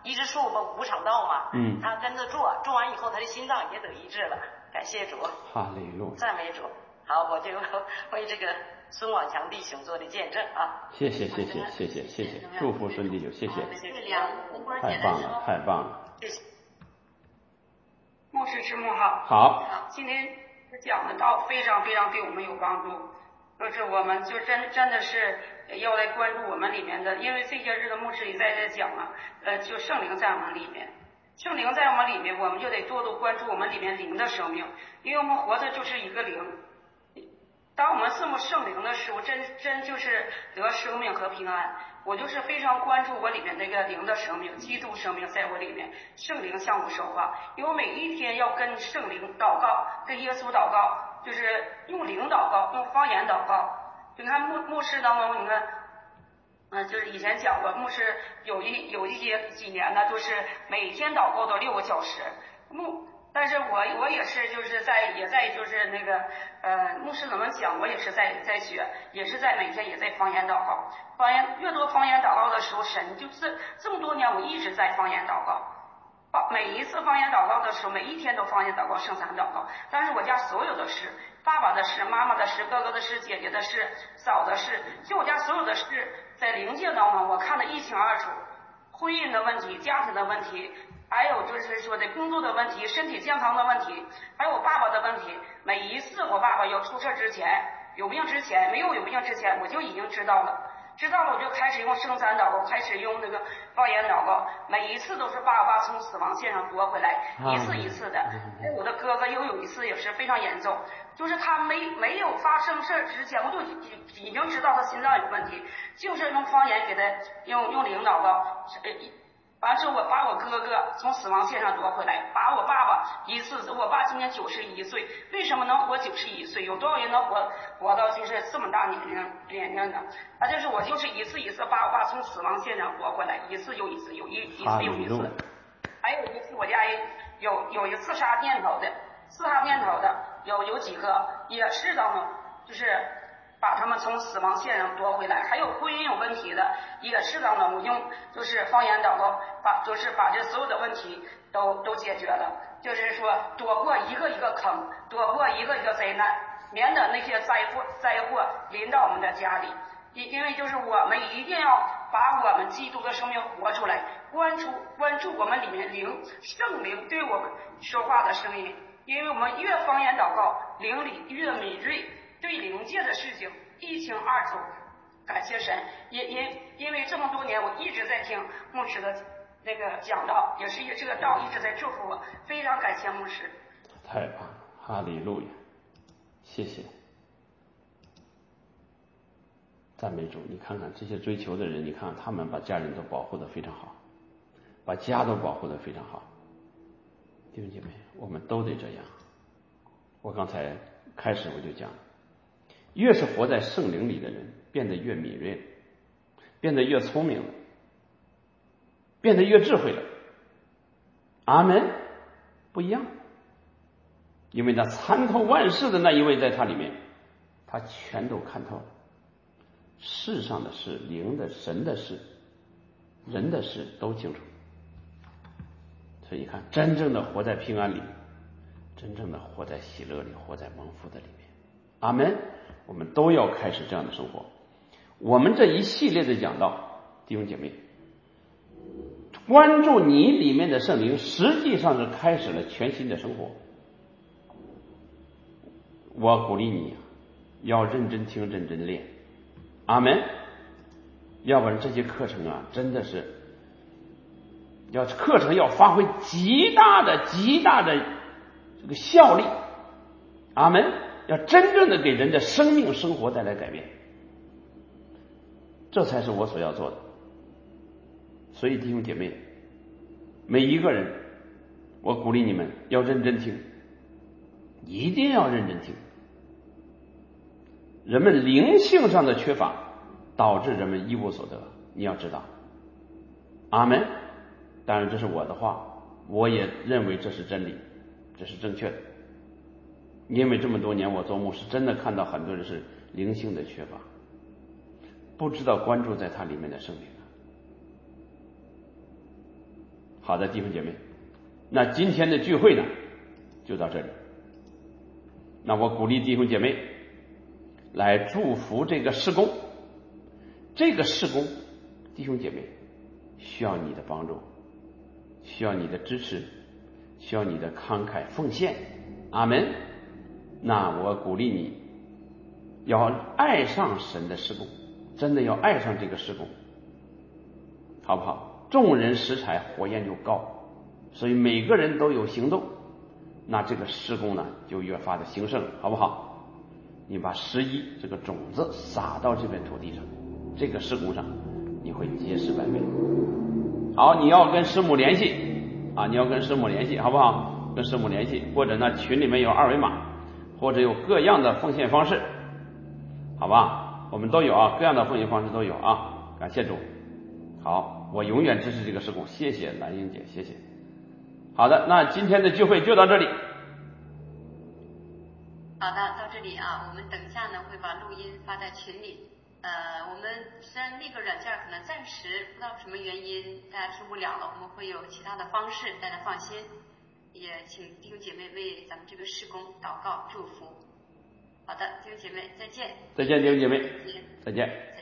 [SPEAKER 12] 医治术嘛，无常道嘛，
[SPEAKER 1] 嗯，
[SPEAKER 12] 他跟着做，做完以后他的心脏也得医治了，感谢主，
[SPEAKER 1] 哈利路亚，
[SPEAKER 12] 赞美主。好，我就为这个孙广强弟兄做的见证啊！
[SPEAKER 1] 谢谢谢谢谢谢谢谢，祝福孙弟兄，谢谢，
[SPEAKER 2] 太
[SPEAKER 1] 棒了太棒了，
[SPEAKER 12] 谢谢。
[SPEAKER 13] 牧师师母好，
[SPEAKER 1] 好，
[SPEAKER 13] 今天讲的道非常非常对我们有帮助，就是我们就真真的是要来关注我们里面的，因为这些日子牧师一再在讲啊，呃，就圣灵在我们里面。圣灵在我们里面，我们就得多多关注我们里面灵的生命，因为我们活着就是一个灵。当我们这么圣灵的时候，真真就是得生命和平安。我就是非常关注我里面那个灵的生命，基督生命在我里面，圣灵向我说话，因为我每一天要跟圣灵祷告，跟耶稣祷告，就是用灵祷告，用方言祷告。你看牧牧师当中，你看。嗯，就是以前讲过，牧师有一有一些几年呢，就是每天祷告到六个小时。牧，但是我我也是就是在也在就是那个呃牧师怎么讲，我也是在在学，也是在每天也在方言祷告。方言越多方言祷告的时候，神就是这么多年我一直在方言祷告。每一次方言祷告的时候，每一天都方言祷告、圣餐祷告。但是我家所有的事，爸爸的事、妈妈的事、哥哥的事、姐姐的事、嫂的事，就我家所有的事，在灵界当中我看得一清二楚。婚姻的问题、家庭的问题，还有就是说的工作的问题、身体健康的问题，还有我爸爸的问题。每一次我爸爸要出事之前，有病之前，没有有病之前，我就已经知道了。知道了，我就开始用圣餐祷告，开始用那个方言祷告，每一次都是爸爸从死亡线上夺回来，一次一次的。我的哥哥又有一次也是非常严重，就是他没没有发生事之前，我就已已经知道他心脏有问题，就是用方言给他用用灵祷告。完之后，我把我哥哥从死亡线上夺回来，把我爸爸一次，我爸今年九十一岁，为什么能活九十一岁？有多少人能活活到就是这么大年龄年龄呢？啊，就是我就是一次一次把我爸从死亡线上夺回来，一次又一次，有一一次又一次。还有一次我家有有一自杀念头的，自杀念头的有有几个也是当中就是。把他们从死亡线上夺回来，还有婚姻有问题的，也是当中我用就是方言祷告，把就是把这所有的问题都都解决了，就是说躲过一个一个坑，躲过一个一个灾难，免得那些灾祸灾祸临到我们的家里。因因为就是我们一定要把我们基督的生命活出来，关注关注我们里面灵圣灵对我们说话的声音，因为我们越方言祷告，灵里越敏锐。对灵界的事情一清二楚，感谢神，因因因为这么多年我一直在听牧师的那个讲道，也是这个道一直在祝福我，非常感谢牧师。
[SPEAKER 1] 太棒了，哈利路亚，谢谢，赞美主。你看看这些追求的人，你看看他们把家人都保护得非常好，把家都保护得非常好。弟兄姐妹，我们都得这样。我刚才开始我就讲。越是活在圣灵里的人，变得越敏锐，变得越聪明了，变得越智慧了。阿门，不一样，因为那参透万事的那一位在他里面，他全都看透了。世上的事、灵的、神的事、人的事都清楚。所以你看，真正的活在平安里，真正的活在喜乐里，活在蒙福的里面。阿门。我们都要开始这样的生活。我们这一系列的讲道，弟兄姐妹，关注你里面的圣灵，实际上是开始了全新的生活。我鼓励你要认真听，认真练。阿门。要不然这些课程啊，真的是要课程要发挥极大的极大的这个效力。阿门。要真正的给人的生命生活带来改变，这才是我所要做的。所以弟兄姐妹，每一个人，我鼓励你们要认真听，一定要认真听。人们灵性上的缺乏，导致人们一无所得，你要知道。阿门。当然这是我的话，我也认为这是真理，这是正确的。因为这么多年我做牧师，真的看到很多人是灵性的缺乏，不知道关注在他里面的圣灵。 好的，弟兄姐妹，那今天的聚会呢就到这里。那我鼓励弟兄姐妹来祝福这个事工，这个事工弟兄姐妹需要你的帮助，需要你的支持，需要你的慷慨奉献。阿门。那我鼓励你要爱上神的事工，真的要爱上这个事工，好不好？众人拾柴火焰就高，所以每个人都有行动，那这个事工呢就越发的兴盛，好不好？你把十一这个种子撒到这片土地上，这个事工上你会结实百倍。好，你要跟师母联系啊，你要跟师母联系，好不好？跟师母联系，或者呢群里面有二维码，或者有各样的奉献方式，好吧？我们都有啊，各样的奉献方式都有啊。感谢主。好，我永远支持这个事工，谢谢兰英姐，谢谢。好的，那今天的聚会就到这里。
[SPEAKER 2] 好的，到这里啊，我们等一下呢会把录音发在群里。呃，我们虽然那个软件可能暂时不知道什么原因大家听不了了，我们会有其他的方式，大家放心。也请弟兄姐妹为咱们这个事工祷告祝福。好的，弟兄姐妹再见。
[SPEAKER 1] 再见，弟兄姐妹，再见。